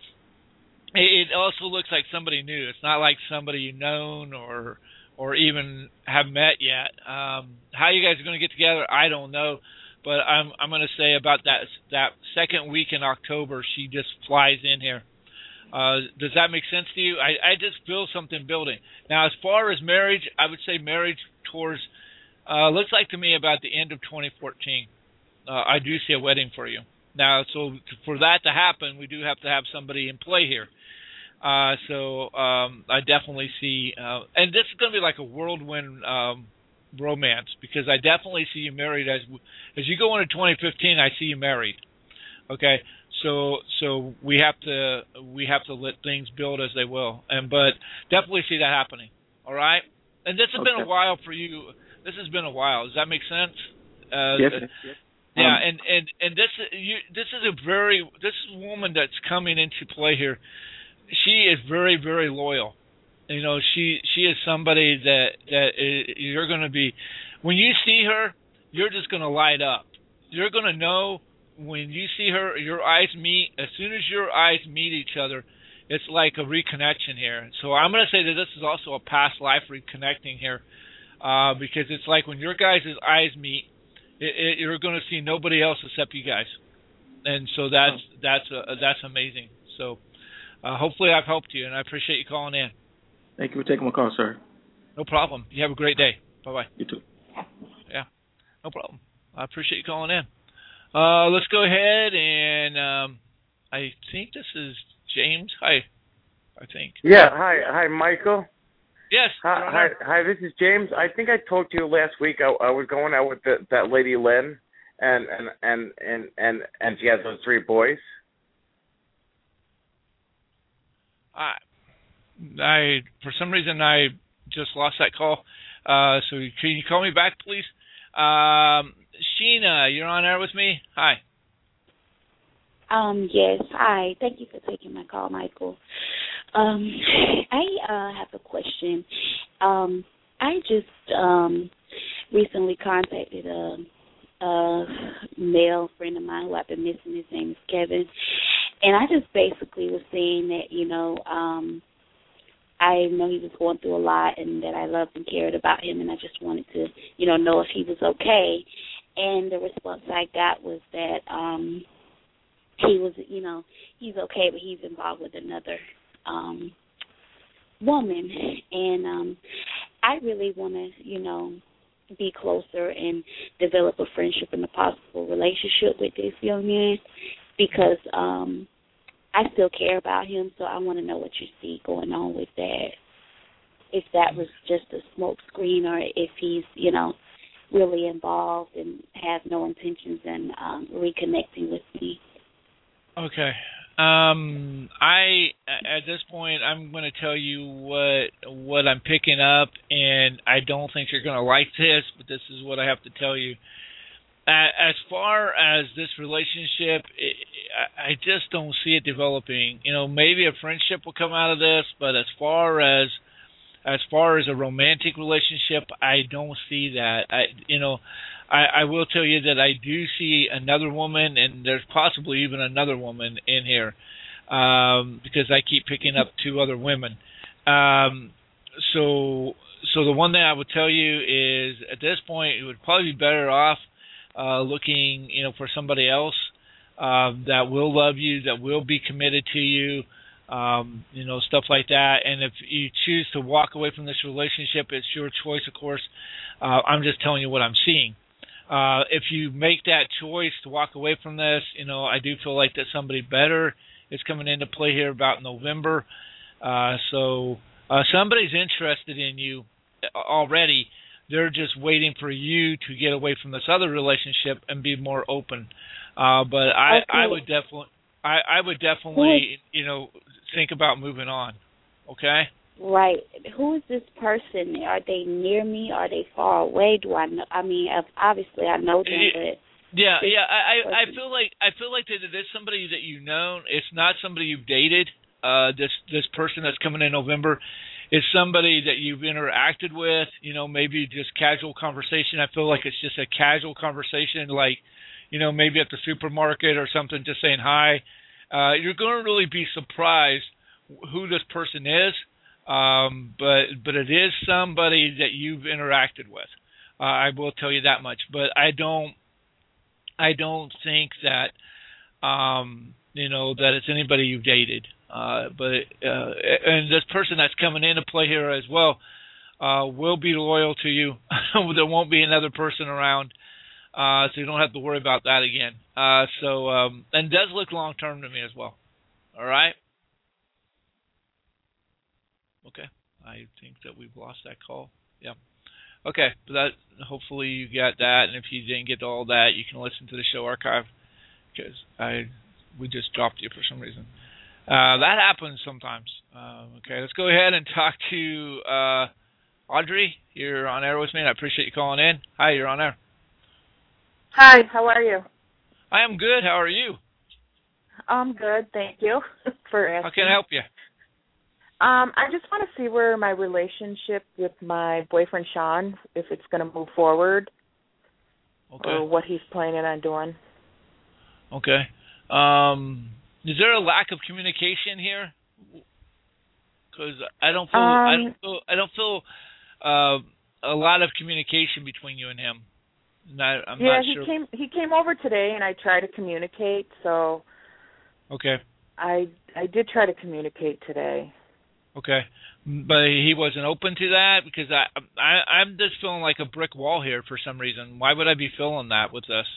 It also looks like somebody new. It's not like somebody you've known or even have met yet. How you guys are going to get together, I don't know. But I'm going to say about that second week in October, she just flies in here. Does that make sense to you? I just feel something building. Now, as far as marriage, I would say marriage towards, looks like to me about the end of 2014. I do see a wedding for you. Now, so for that to happen, we do have to have somebody in play here. I definitely see, and this is going to be like a whirlwind romance, because I definitely see you married as you go into 2015. I see you married. Okay, so we have to let things build as they will, but definitely see that happening. All right, and this has been a while for you. This has been a while. Does that make sense? Yes. Yeah, and this woman that's coming into play here. She is very, very loyal. You know, she is somebody that you're going to be, when you see her, you're just going to light up. You're going to know when you see her, your eyes meet. As soon as your eyes meet each other, it's like a reconnection here. So I'm going to say that this is also a past life reconnecting here, because it's like when your guys' eyes meet, you're going to see nobody else except you guys, and so that's amazing. So hopefully I've helped you, and I appreciate you calling in. Thank you for taking my call, sir. No problem. You have a great day. Bye-bye. You too. Yeah, no problem. I appreciate you calling in. Let's go ahead and I think this is James. Hi, I think. Yeah, hi, Michael. Yes. Hi, this is James. I think I told you last week I was going out with that lady Lynn, and she has those 3 boys. I for some reason I just lost that call. So can you call me back, please? Sheena, you're on air with me. Hi. Yes. Hi. Thank you for taking my call, Michael. I have a question. I just recently contacted a male friend of mine who I've been missing. His name is Kevin. And I just basically was saying that, I know he was going through a lot and that I loved and cared about him, and I just wanted to, know if he was okay. And the response I got was that he was, he's okay, but he's involved with another woman. And I really want to, be closer and develop a friendship and a possible relationship with this young man because I still care about him, so I want to know what you see going on with that. If that was just a smoke screen or if he's, really involved and has no intentions in reconnecting with me. Okay. At this point, I'm going to tell you what I'm picking up, and I don't think you're going to like this, but this is what I have to tell you. As far as this relationship, I just don't see it developing. Maybe a friendship will come out of this, but as far as a romantic relationship, I don't see that. I will tell you that I do see another woman, and there's possibly even another woman in here, because I keep picking up two other women. So the one thing I would tell you is, at this point, it would probably be better off looking, for somebody else that will love you, that will be committed to you, stuff like that. And if you choose to walk away from this relationship, it's your choice, of course. I'm just telling you what I'm seeing. If you make that choice to walk away from this, I do feel like that somebody better is coming into play here about November. So somebody's interested in you already. They're just waiting for you to get away from this other relationship and be more open. But I would definitely, think about moving on. Okay? Right. Who is this person? Are they near me? Are they far away? Do I know? I mean, obviously I know them, but yeah. I feel like that it is somebody that you know. It's not somebody you've dated. This person that's coming in November is somebody that you've interacted with. Maybe just casual conversation. I feel like it's just a casual conversation, like maybe at the supermarket or something, just saying hi. You're going to really be surprised who this person is. But it is somebody that you've interacted with. I will tell you that much. But I don't think that that it's anybody you've dated. And this person that's coming into play here as well will be loyal to you. There won't be another person around, so you don't have to worry about that again. And does look long term to me as well. All right. Okay, I think that we've lost that call. Yeah. Okay, but that hopefully you got that, and if you didn't get to all that, you can listen to the show archive because we just dropped you for some reason. That happens sometimes. Okay, let's go ahead and talk to Audrey. You're on air with me, and I appreciate you calling in. Hi, you're on air. Hi, how are you? I am good. How are you? I'm good, thank you for asking. How can I help you? I just want to see where my relationship with my boyfriend, Sean, if it's going to move forward, or what he's planning on doing. Okay. Is there a lack of communication here? Because I don't feel a lot of communication between you and him. I'm not sure. He came over today, and I tried to communicate. So. Okay. I did try to communicate today. Okay, but he wasn't open to that because I'm just feeling like a brick wall here for some reason. Why would I be feeling that with this?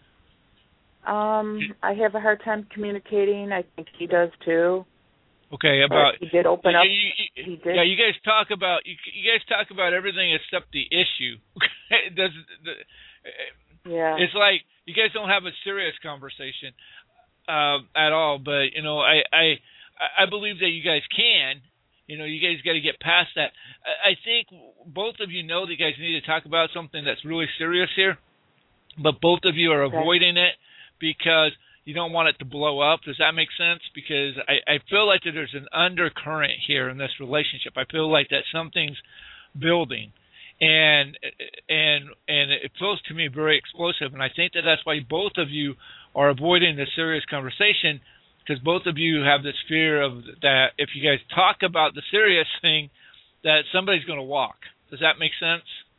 I have a hard time communicating. I think he does too. Okay, he did open up. He did. Yeah, you guys talk about everything except the issue. Yeah. It's like you guys don't have a serious conversation at all. But I believe that you guys can. You guys got to get past that. I think both of you know that you guys need to talk about something that's really serious here, but both of you are avoiding it because you don't want it to blow up. Does that make sense? Because I feel like that there's an undercurrent here in this relationship. I feel like that something's building, and it feels to me very explosive, and I think that that's why both of you are avoiding the serious conversation because both of you have this fear of that if you guys talk about the serious thing, that somebody's going to walk. Does that make sense?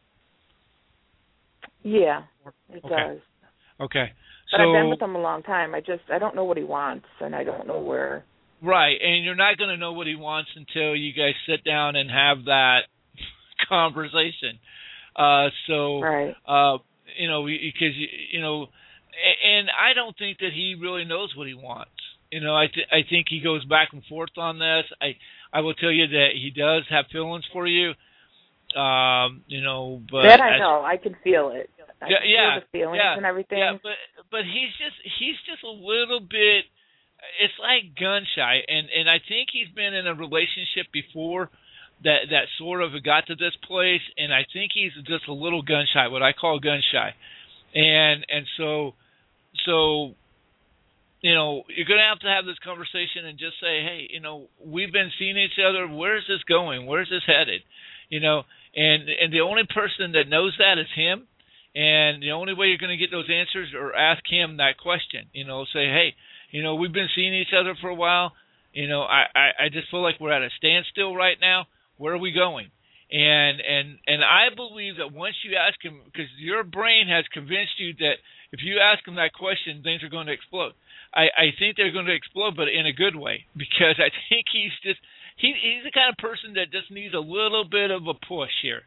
Yeah, it does. Okay. But I've been with him a long time. I don't know what he wants, and I don't know where. Right, and you're not going to know what he wants until you guys sit down and have that conversation. Right. Because and I don't think that he really knows what he wants. I think he goes back and forth on this. I will tell you that he does have feelings for you. But that I know. I can feel it. I can feel the feelings and everything. Yeah, but he's just a little bit. It's like gun shy, and I think he's been in a relationship before that sort of got to this place, and I think he's just a little gun shy, what I call gun shy, and so you're going to have this conversation and just say, hey, we've been seeing each other. Where's this going? Where's this headed? And the only person that knows that is him. And the only way you're going to get those answers or ask him that question. Say, hey, we've been seeing each other for a while. I just feel like we're at a standstill right now. Where are we going? And I believe that once you ask him, because your brain has convinced you that if you ask him that question, things are going to explode. I think they're going to explode, but in a good way, because I think he's the kind of person that just needs a little bit of a push here.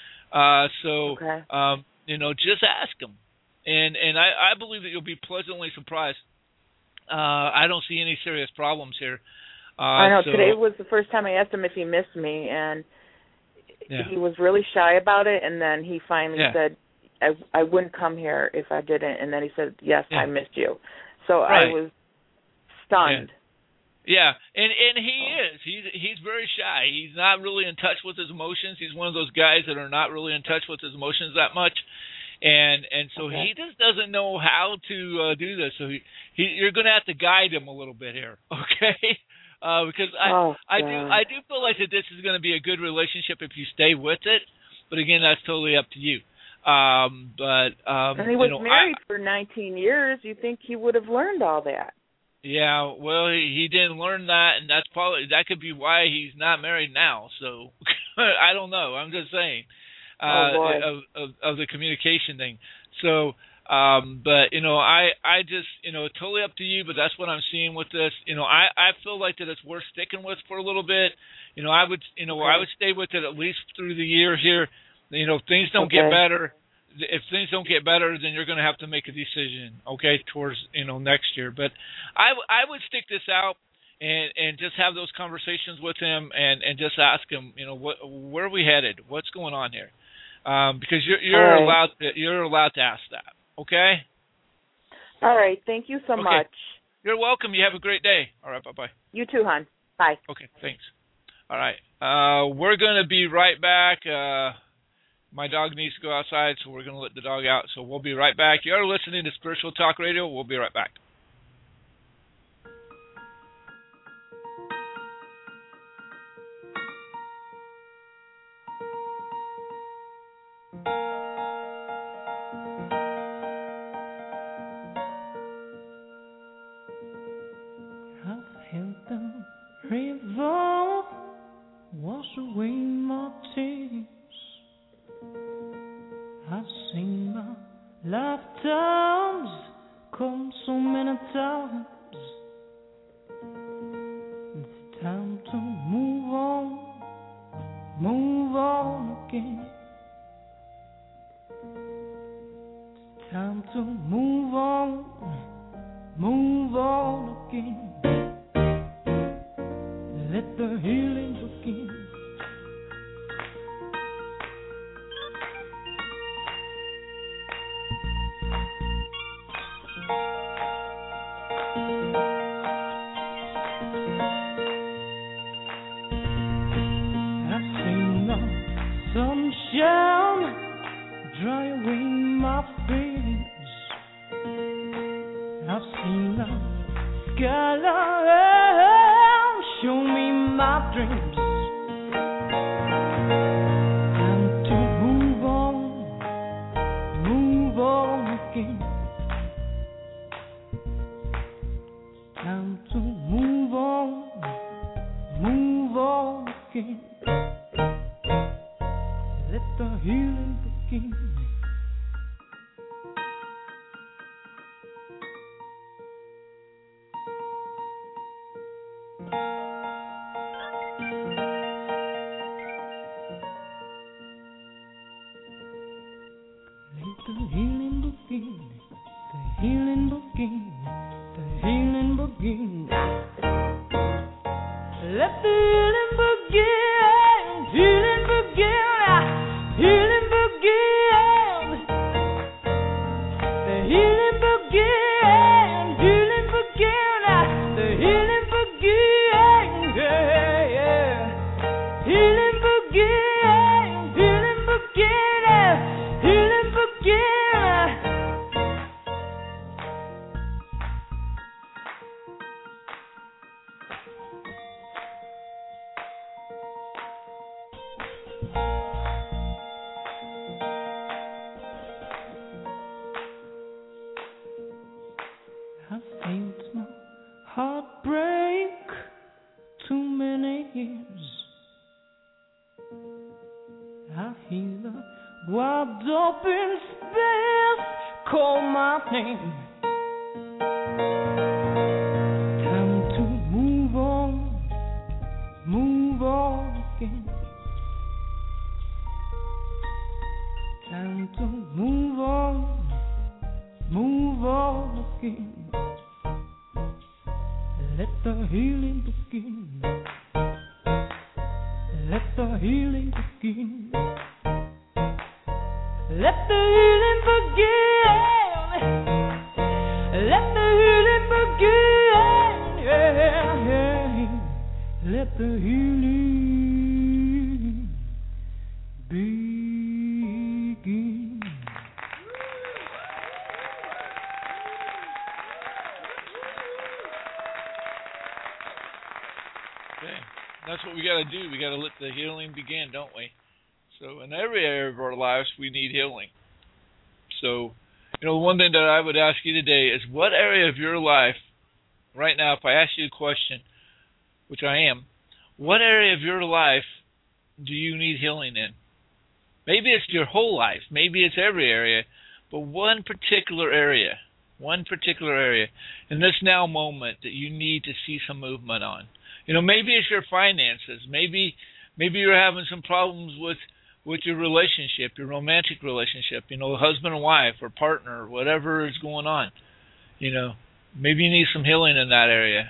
Just ask him, and I believe that you'll be pleasantly surprised. I don't see any serious problems here. I know. Today was the first time I asked him if he missed me, and he was really shy about it. And then he finally said, "I wouldn't come here if I didn't." And then he said, "Yes, I missed you." So I was stunned. Yeah, and he is. He's very shy. He's not really in touch with his emotions. He's one of those guys that are not really in touch with his emotions that much, and so he just doesn't know how to do this. So you're going to have to guide him a little bit here, okay? Because I do feel like that this is going to be a good relationship if you stay with it, but again, that's totally up to you. And he was married for 19 years. You think he would have learned all that? Yeah, well, he didn't learn that, and that could be why he's not married now. So I don't know. I'm just saying of the communication thing. So, but I just totally up to you. But that's what I'm seeing with this. I feel like that it's worth sticking with for a little bit. I would stay with it at least through the year here. If things don't get better. If things don't get better, then you're going to have to make a decision, towards next year. But I would stick this out and just have those conversations with him and just ask him, where are we headed? What's going on here? Because you're allowed to ask that. Okay. All right. Thank you so much. You're welcome. You have a great day. All right. Bye-bye. You too, hon. Bye. Okay. Thanks. All right. We're going to be right back. My dog needs to go outside, so we're going to let the dog out. So we'll be right back. You're listening to Spiritual Talk Radio. We'll be right back. I've held the river, wash away my tears. I've seen my lifetimes come so many times. It's time to move on again. It's time to move on again. Let the healing begin. Dry away my fears. I've seen the skyline show me my dreams. Time to move on again. Time to That's what we got to do. We got to let the healing begin, don't we? So in every area of our lives, we need healing. So, one thing that I would ask you today is, what area of your life, right now, if I ask you a question, which I am, what area of your life do you need healing in? Maybe it's your whole life. Maybe it's every area. But one particular area in this now moment that you need to see some movement on. Maybe it's your finances. Maybe you're having some problems with your relationship, your romantic relationship, husband and wife or partner, or whatever is going on. Maybe you need some healing in that area.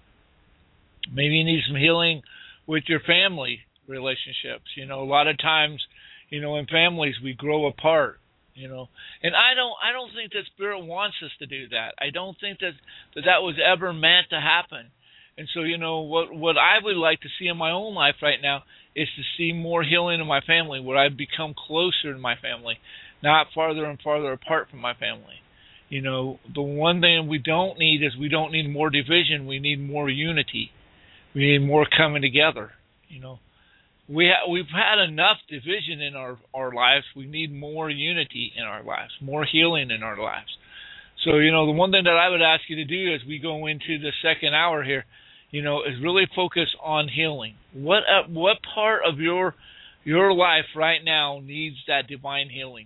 Maybe you need some healing with your family relationships. A lot of times, in families we grow apart. And I don't think that Spirit wants us to do that. I don't think that was ever meant to happen. And so, what I would like to see in my own life right now is to see more healing in my family, where I become closer to my family, not farther and farther apart from my family. The one thing we don't need is, we don't need more division. We need more unity. We need more coming together. We've had enough division in our lives. We need more unity in our lives, more healing in our lives. So, the one thing that I would ask you to do as we go into the second hour here, is really focus on healing. What part of your life right now needs that divine healing?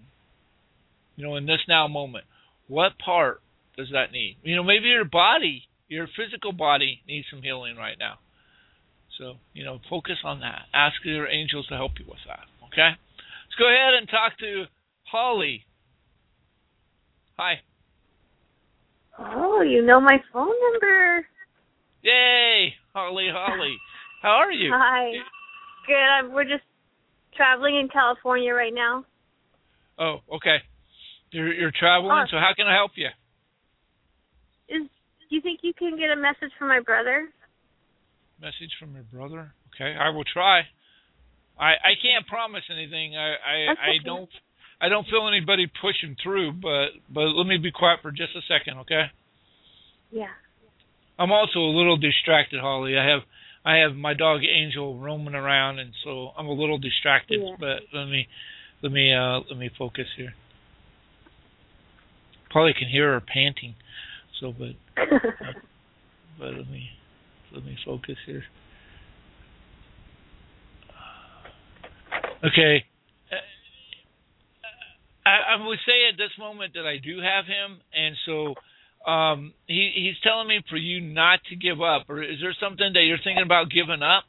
In this now moment, what part does that need? Maybe your body, your physical body needs some healing right now. So, focus on that. Ask your angels to help you with that, okay? Let's go ahead and talk to Holly. Hi. Oh, you know my phone number. Yay, Holly. How are you? Hi. Good. We're just traveling in California right now. Oh, okay. You're traveling, so how can I help you? Do you think you can get a message from my brother? Message from your brother? Okay, I will try. I can't promise anything. I don't feel anybody pushing through, but let me be quiet for just a second, okay? Yeah. I'm also a little distracted, Holly. I have my dog Angel roaming around, and so I'm a little distracted. Yeah. But let me focus here. Probably can hear her panting. So, but let me focus here. Okay. I would say at this moment that I do have him, and so he's telling me for you not to give up. Or is there something that you're thinking about giving up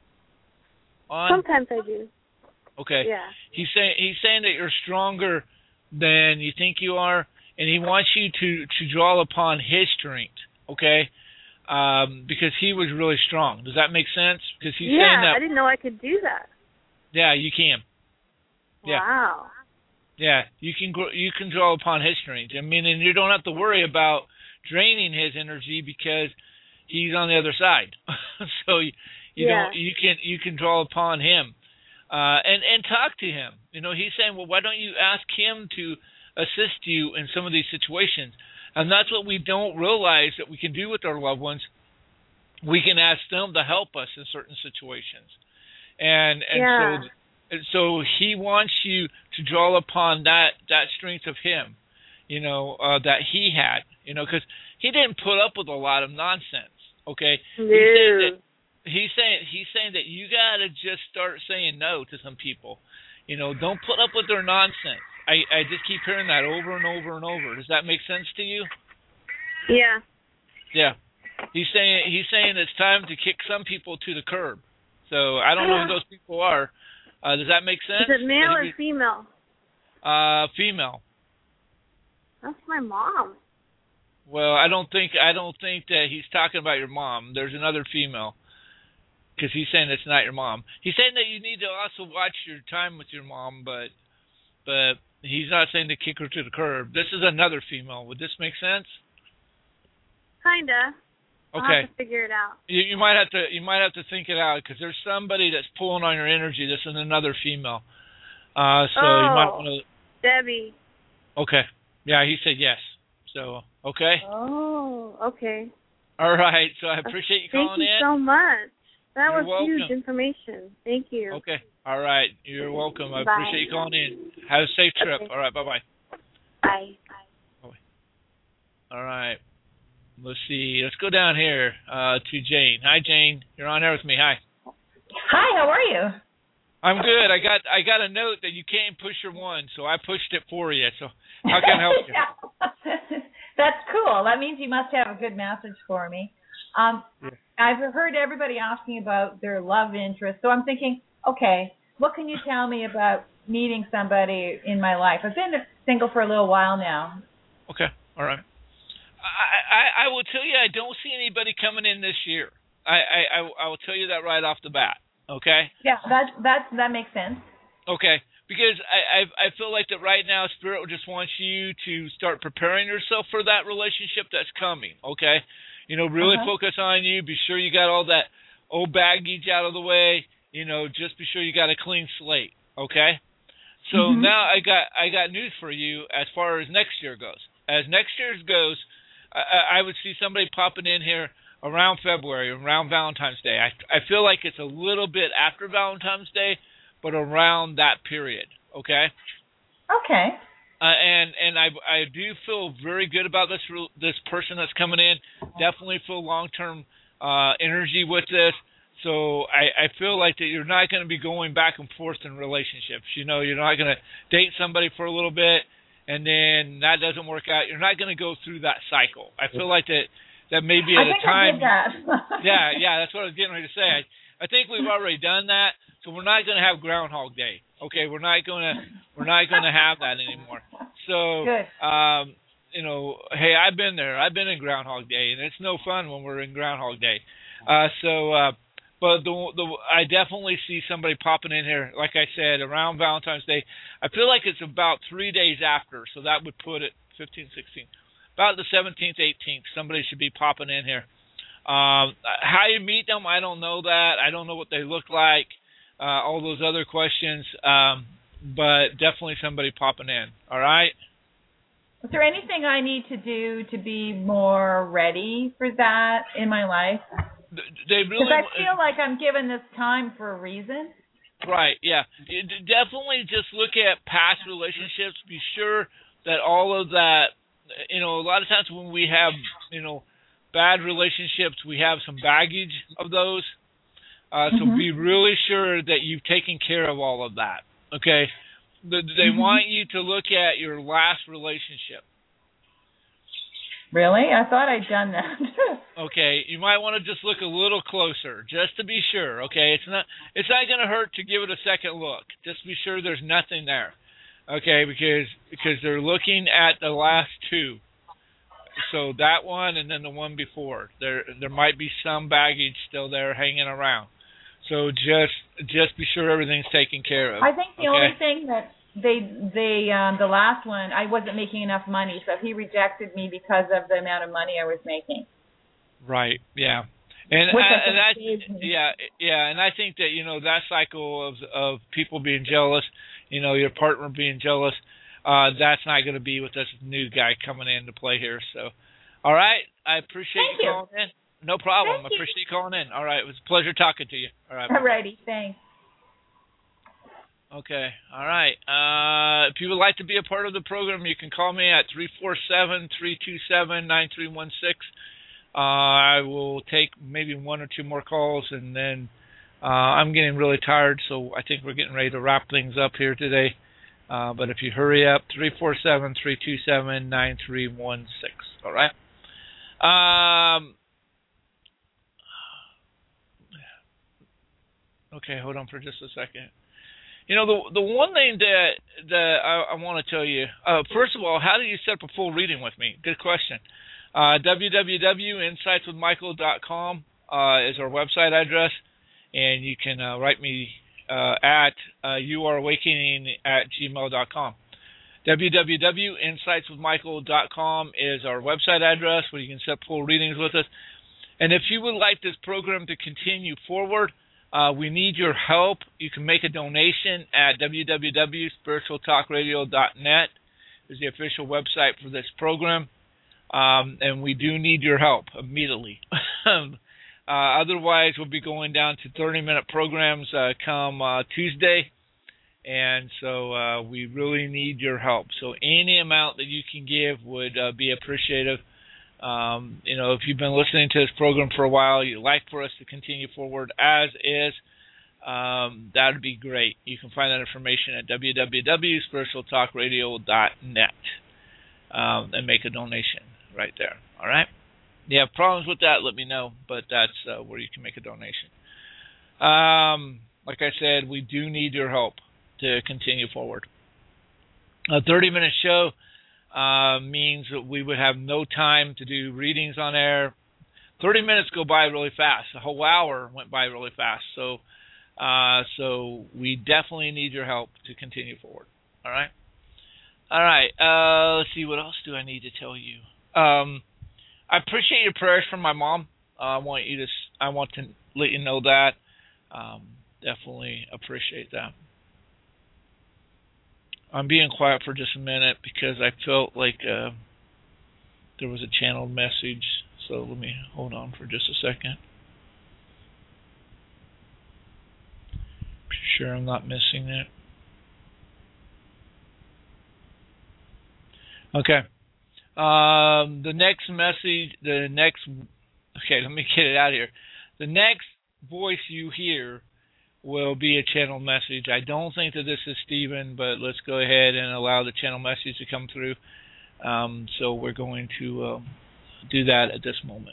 on? Sometimes I do. Okay. Yeah. He's saying that you're stronger than you think you are, and he wants you to draw upon his strength. Okay. Because he was really strong. Does that make sense? Because he's saying that. I didn't know I could do that. Yeah, you can. Yeah. Wow. Yeah, you can draw upon his strength. I mean, and you don't have to worry about draining his energy because he's on the other side. So you can draw upon him, and talk to him. You know, he's saying, well, why don't you ask him to assist you in some of these situations? And that's what we don't realize that we can do with our loved ones. We can ask them to help us in certain situations, and so he wants you to draw upon that strength of him, you know, that he had, you know, because he didn't put up with a lot of nonsense. Okay, no. He's saying that you gotta just start saying no to some people. You know, don't put up with their nonsense. I just keep hearing that over and over and over. Does that make sense to you? Yeah. Yeah. He's saying it's time to kick some people to the curb. So I don't know who those people are. Does that make sense? Is it male or female? Female. That's my mom. Well, I don't think that he's talking about your mom. There's another female. Because he's saying it's not your mom. He's saying that you need to also watch your time with your mom, but he's not saying to kick her to the curb. This is another female. Would this make sense? Kinda. Okay. I'll have to figure it out. You might have to think it out because there's somebody that's pulling on your energy. This is another female. So you might want to. Debbie. Okay. Yeah, he said yes. So okay. Oh, okay. All right. So I appreciate you calling in. Thank you so much. That was welcome. Huge information. Thank you. Okay. All right. You're welcome. I appreciate you calling in. Have a safe trip. Okay. All right. Bye-bye. Bye. Bye. All right. Let's see. Let's go down here to Jane. Hi, Jane. You're on air with me. Hi. Hi. How are you? I'm good. I got a note that you can't push your one, so I pushed it for you. So how can I help you? That's cool. That means you must have a good message for me. I've heard everybody asking about their love interest, so I'm thinking, okay, what can you tell me about meeting somebody in my life? I've been single for a little while now. Okay. All right. I will tell you, I don't see anybody coming in this year. I will tell you that right off the bat. Okay. Yeah, that makes sense. Okay, because I feel like that right now, Spirit just wants you to start preparing yourself for that relationship that's coming. Okay, you know, really focus on you. Be sure you got all that old baggage out of the way. You know, just be sure you got a clean slate. Okay. So now I got news for you as far as next year goes. As next year goes, I would see somebody popping in here around February, around Valentine's Day. I feel like it's a little bit after Valentine's Day, but around that period. Okay. Okay. And I do feel very good about this person that's coming in. Definitely feel long-term energy with this. So I feel like that you're not going to be going back and forth in relationships. You know, you're not going to date somebody for a little bit and then that doesn't work out. You're not going to go through that cycle. I feel like that may be at a time. I think I did that. yeah, that's what I was getting ready to say. I think we've already done that, so we're not going to have Groundhog Day. Okay, we're not going to have that anymore. So, you know, hey, I've been there. I've been in Groundhog Day, and it's no fun when we're in Groundhog Day. But I definitely see somebody popping in here, like I said, around Valentine's Day. I feel like it's about 3 days after, so that would put it 15, 16. About the 17th, 18th, somebody should be popping in here. How you meet them, I don't know that. I don't know what they look like, all those other questions, but definitely somebody popping in, all right? Is there anything I need to do to be more ready for that in my life? Because I feel like I'm given this time for a reason. Right, yeah. Definitely just look at past relationships. Be sure that all of that, you know, a lot of times when we have, you know, bad relationships, we have some baggage of those. So be really sure that you've taken care of all of that, okay? They want you to look at your last relationship. Really? I thought I'd done that. Okay, you might want to just look a little closer, just to be sure. Okay, it's not going to hurt to give it a second look. Just be sure there's nothing there. Okay, because they're looking at the last two. So that one and then the one before. There might be some baggage still there hanging around. So just be sure everything's taken care of. I think the only thing that they the last one, I wasn't making enough money, so he rejected me because of the amount of money I was making. Right. Yeah. And I think that that cycle of people being jealous, your partner being jealous, that's not going to be with this new guy coming into play here. So, all right, I appreciate you calling in. No problem. I appreciate you calling in. All right, it was a pleasure talking to you. All right. All righty, thanks. Okay. All right. If you would like to be a part of the program, you can call me at 347-327-9316. I will take maybe one or two more calls, and then I'm getting really tired, so I think we're getting ready to wrap things up here today. But if you hurry up, 347-327-9316. All right. Okay, hold on for just a second. The one thing that I want to tell you, first of all, how do you set up a full reading with me? Good question. www.insightswithmichael.com is our website address, and you can write me at youareawakening@gmail.com. www.insightswithmichael.com is our website address where you can set full readings with us. And if you would like this program to continue forward, we need your help. You can make a donation at www.spiritualtalkradio.net. is the official website for this program. And we do need your help immediately. Otherwise, we'll be going down to 30-minute programs come Tuesday. And so we really need your help. So any amount that you can give would be appreciative. If you've been listening to this program for a while, you'd like for us to continue forward as is, that would be great. You can find that information at www.spiritualtalkradio.net and make a donation right there. All right? If you have problems with that, let me know, but that's where you can make a donation. Like I said, we do need your help to continue forward. A 30-minute show means that we would have no time to do readings on air. 30 minutes go by really fast. A whole hour went by really fast. So we definitely need your help to continue forward. All right? All right. Let's see. What else do I need to tell you? I appreciate your prayers for my mom. I want to let you know that. Definitely appreciate that. I'm being quiet for just a minute because I felt like there was a channeled message. So let me hold on for just a second. Sure I'm not missing it. Okay. The next message, okay, let me get it out of here. The next voice you hear will be a channel message. I don't think that this is Stephen, but let's go ahead and allow the channel message to come through. So we're going to do that at this moment.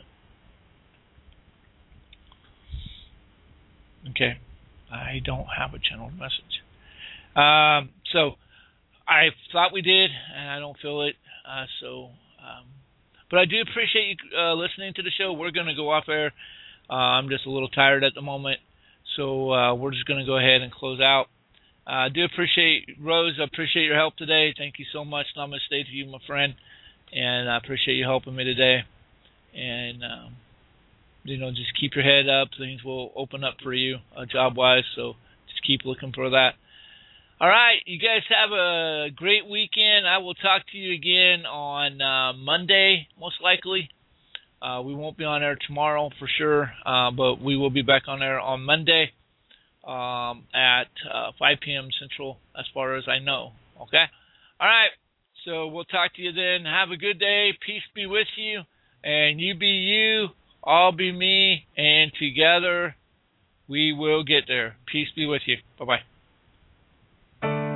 Okay. I don't have a channel message. So I thought we did, and I don't feel it. But I do appreciate you listening to the show. We're going to go off air. I'm just a little tired at the moment. So we're just going to go ahead and close out. I do appreciate, Rose, I appreciate your help today. Thank you so much. Namaste to you, my friend. And I appreciate you helping me today. And, just keep your head up. Things will open up for you job-wise. So just keep looking for that. All right. You guys have a great weekend. I will talk to you again on Monday, most likely. We won't be on air tomorrow for sure, but we will be back on air on Monday at 5 p.m. Central, as far as I know. Okay? All right. So we'll talk to you then. Have a good day. Peace be with you. And you be you, I'll be me, and together we will get there. Peace be with you. Bye-bye.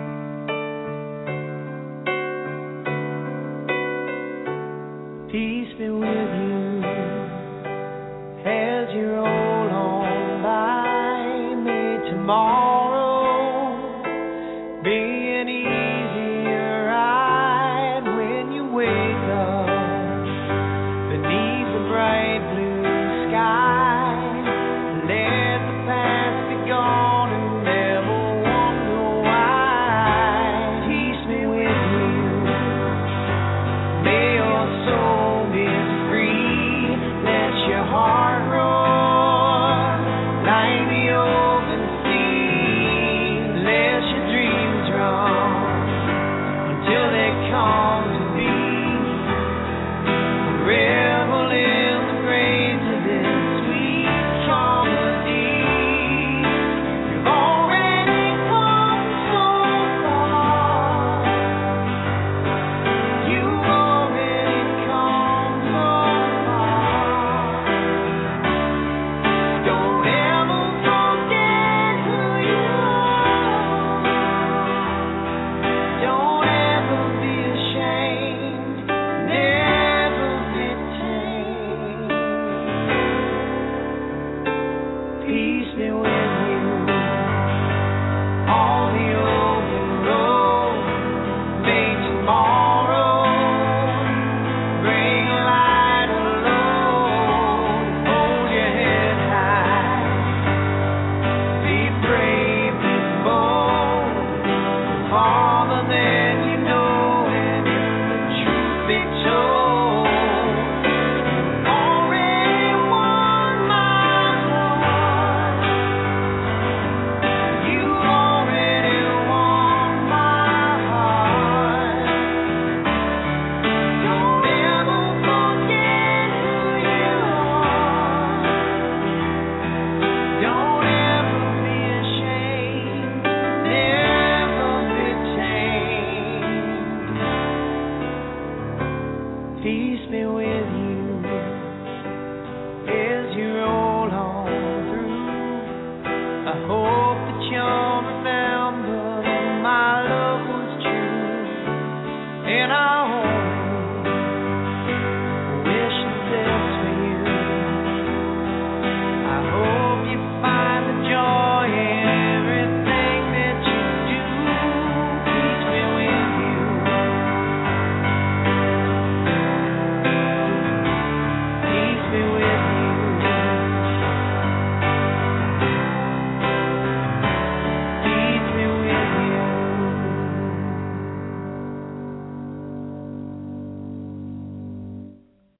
Peace me with you.